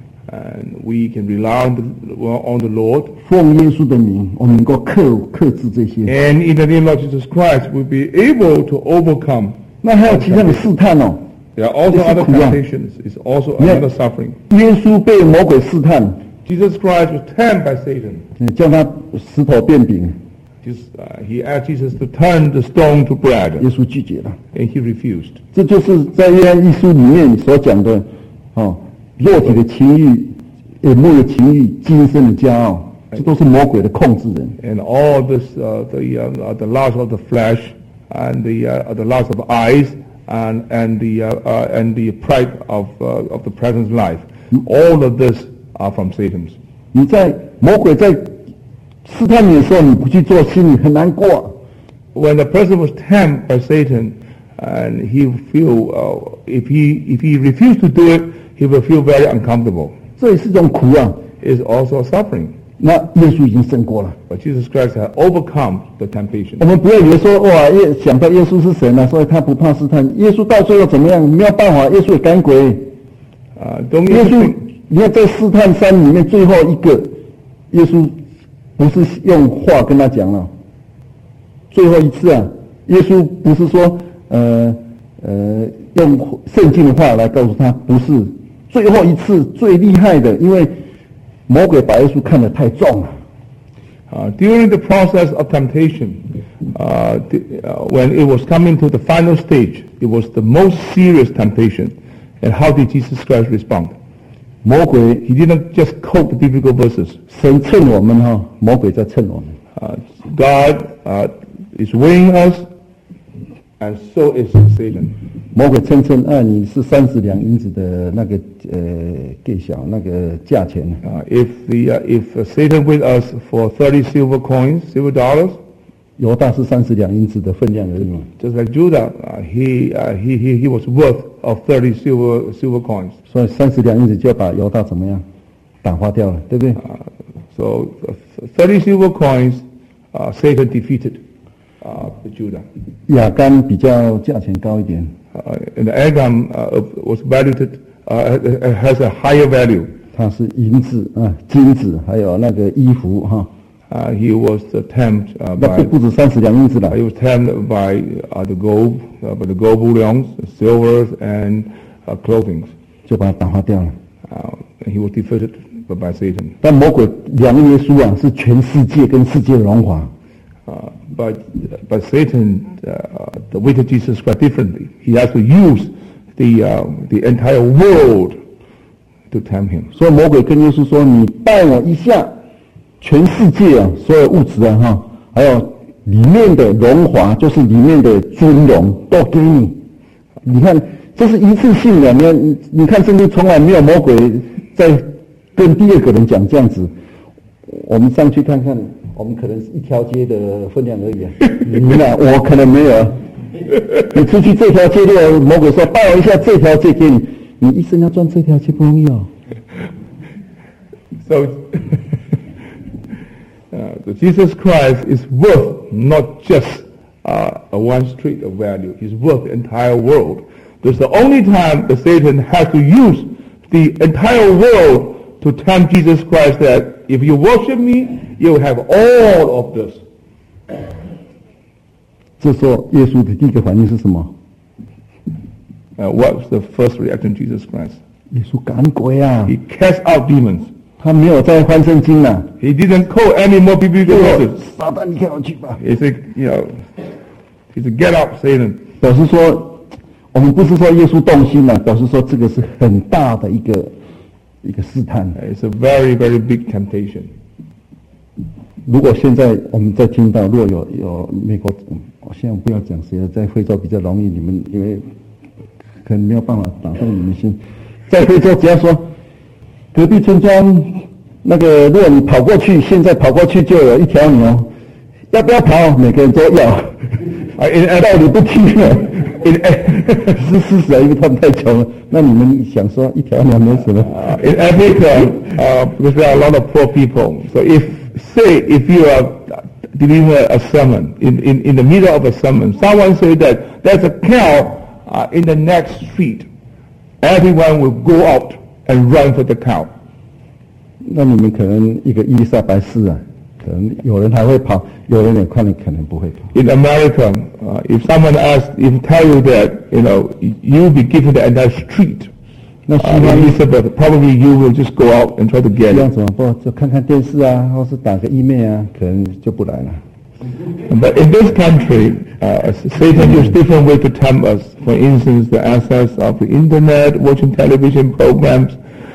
and we can rely on the, on the Lord. 奉耶稣的名，我们能够克克制这些。 And in the name of Jesus Christ, we'll be able to overcome. 那还有其他的试探哦。 There are also It's other cool. temptations. It's also Yeah. another suffering. 耶稣被魔鬼试探， Jesus Christ was tempted by Satan. 嗯叫他石头变饼， Just, uh, he asked Jesus to turn the stone to bread, 耶稣拒绝了。 and he refused. 这就是在约翰一书里面所讲的，哦，肉体的情欲、眼目的情欲、今生的骄傲，这都是魔鬼的控制人。 And all this, uh, the uh, the lust of the flesh, and the uh, the lust of the eyes, and and the uh, uh, and the pride of uh, of the present life, all of this are from Satan's. 你在魔鬼在试探你的时候，你不去做，心里很难过。 When a person was tempted by Satan, and he feel uh, if he if he refused to do it, he will feel very uncomfortable. 这也是一种苦啊。 It's also a suffering. 那耶稣已经胜过了。 But Jesus Christ had overcome the temptation. 我们不要以为说哇，耶想到耶稣是神啊，所以他不怕试探。耶稣到最后怎么样？没有办法，耶稣也赶鬼。 Uh, don't 耶 you 稣 think? 你看在试探山里面最后一个，耶稣不是用话跟他讲了，最后一次啊，耶稣不是说呃呃用圣经的话来告诉他，不是最后一次最厉害的，因为魔鬼把耶稣看得太重了。 Uh, during the process of temptation, uh, the, uh, when it was coming to the final stage, it was the most serious temptation. And how did Jesus Christ respond? 魔鬼 He didn't just quote the biblical verses. 神趁我们哈，魔鬼在趁我们。 Uh, God uh, is weighing us, and so is Satan. 魔鬼称称啊，你是三十两银子的那个呃给小那个价钱， Uh, if the uh, if uh, Satan with us for thirty silver coins, silver dollars, 犹大是三十两银子的分量而已嘛。 just like Judah, uh, he, uh, he he he was worth of thirty silver silver coins. 所以三十两银子就要把犹大怎么样打发掉了，对不对？ Uh, so uh, thirty silver coins, uh, Satan defeated uh, Judah. 亚干比较价钱高一点， Uh, and the Agam uh, was valued, uh, has a higher value. 它是银子啊、金子，还有那个衣服哈。 Uh, he was uh, tempted uh, 那 by 就不止三十两银子了 he，was tempted by uh, the gold, uh, by the gold bullions, silvers, and uh, clothing. 就把它打发掉了。 Uh, and he was defeated by Satan. 但魔鬼两个耶稣啊，是全世界跟世界的荣华。 Uh, but but Satan, uh, the way to Jesus Christ differently. He has to use the uh, the entire world to tempt him. 所以魔鬼跟耶稣说：“你拜我一下，全世界啊，所有物质啊，哈，还有里面的荣华，就是里面的尊荣，都给你。你看，这是一次性的。你看，你看，圣经从来没有魔鬼在跟第二个人讲这样子。我们上去看看，我们可能是一条街的分量而已啊。你们啊，我可能没有啊。你出去这条街的魔鬼说拜我一下，这条街给你，你一生要赚这条街不容易哦。” So, uh, so Jesus Christ is worth not just uh, a one street of value. He's worth the entire world. That's the only time that Satan has to use the entire world to tempt Jesus Christ that if you worship me, you will have all of this. 这时候，耶稣的第一个反应是什么？ Uh, what was the first reaction of Jesus Christ? 耶稣赶鬼啊， He cast out demons. 他没有在翻圣经啊。 He didn't quote any more biblical verses. 撒旦，你看我去吧。 He said, you know, he said, get up, Satan. 表示说，我们不是说耶稣动心了，表示说这个是很大的一个一个试探。 It's a very, very big temptation. 如果现在我们在听到，如果有有美国，我现在不要讲谁了，在非洲比较容易，你们因为可能没有办法打动你们心。在非洲，只要说隔壁村庄那个，如果你跑过去，现在跑过去就有一条牛，要不要跑？每个人都要。啊，道理不听了，是事实啊，因为他们太穷了。那你们想说一条牛没什么 Uh, in Africa, uh, because there are a lot of poor people, so if, say, if you are delivering a sermon, in, in, in the middle of a sermon, someone say that there's a cow uh, in the next street, everyone will go out and run for the cow. 那你们可能一个伊丽莎白市啊，可能有人还会跑，有人也可能可能不会跑。 In America, uh, if someone asks, if tell you that, you know, you'll be given the entire street, 那 uh, 西方 Elizabeth, probably you will just go out and try to 这 get 样 it. 怎么不就看看电视啊，或是打个 email 啊，可能就不来了。 But in this country, uh, Satan uses different ways to tempt us. For instance, the access of the internet, watching television programs,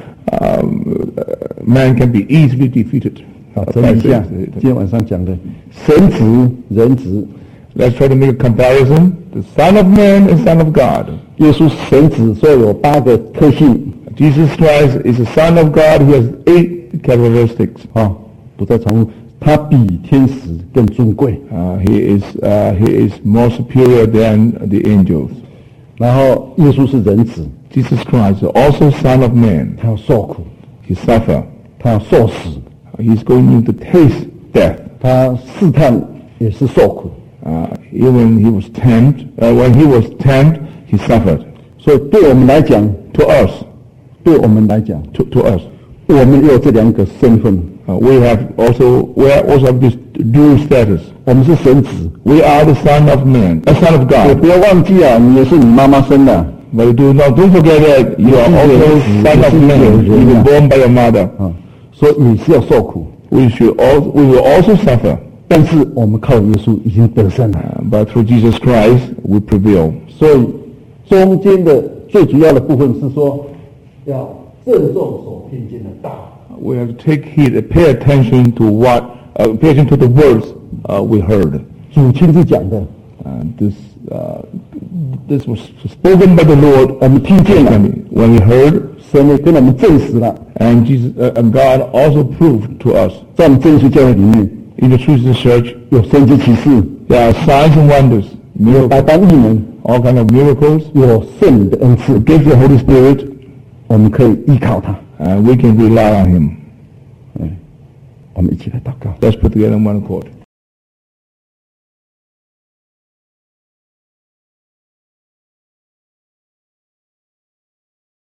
um, uh, man can be easily defeated. 好， uh, 整 by 理一下 Satan. 今天晚上讲的神子、人子。 Let's try to make a comparison. The Son of Man and Son of God. 耶稣神子说有八个特性 Jesus Christ is the Son of God who has eight characteristics. 啊，不再重复。他比天使更尊贵， Uh, he is uh, he is more superior than the angels. 然后耶稣是人子， Jesus Christ is also Son of Man. 他要受苦， He suffered. 他要受死， He's going to taste death. 他试探也是受苦。 Uh, even he was tempted, uh, when he was tempted, he suffered. 所以对我们来讲， To us, 对我们来讲， to, to us, 我们有这两个身份， uh, we have also we also have this dual status. 我们是神子。 We are the Son of Man, a Son of 也 God. 不要忘记啊，你也是你妈妈生的 But do not don't forget that you are also Son of Man. You were born by your mother. 啊，所以也是要受苦。 We should also we will also suffer. 但是我们靠耶稣已经得胜了， Uh, but through Jesus Christ, we prevail. 所以中间的最主要的部分是说，要郑重所听见的道。 We have to take heed, pay attention to what, uh, pay attention to the words uh, we heard. 主亲自讲的， Uh, this uh, this was spoken by the Lord. 我们听见了， When we heard, 神也跟我们证实了， and Jesus uh, and God also proved to us 在我们真耶稣教会里面 in the Truth Church 有神迹奇事， there are signs and wonders, 有百 miracles, 般异能， all kind of miracles. 有圣灵的恩赐， Give the Holy Spirit, 我们可以依靠他。 and we can rely on Him. 嗯，我们一起来祷告。 Let's put together in one accord.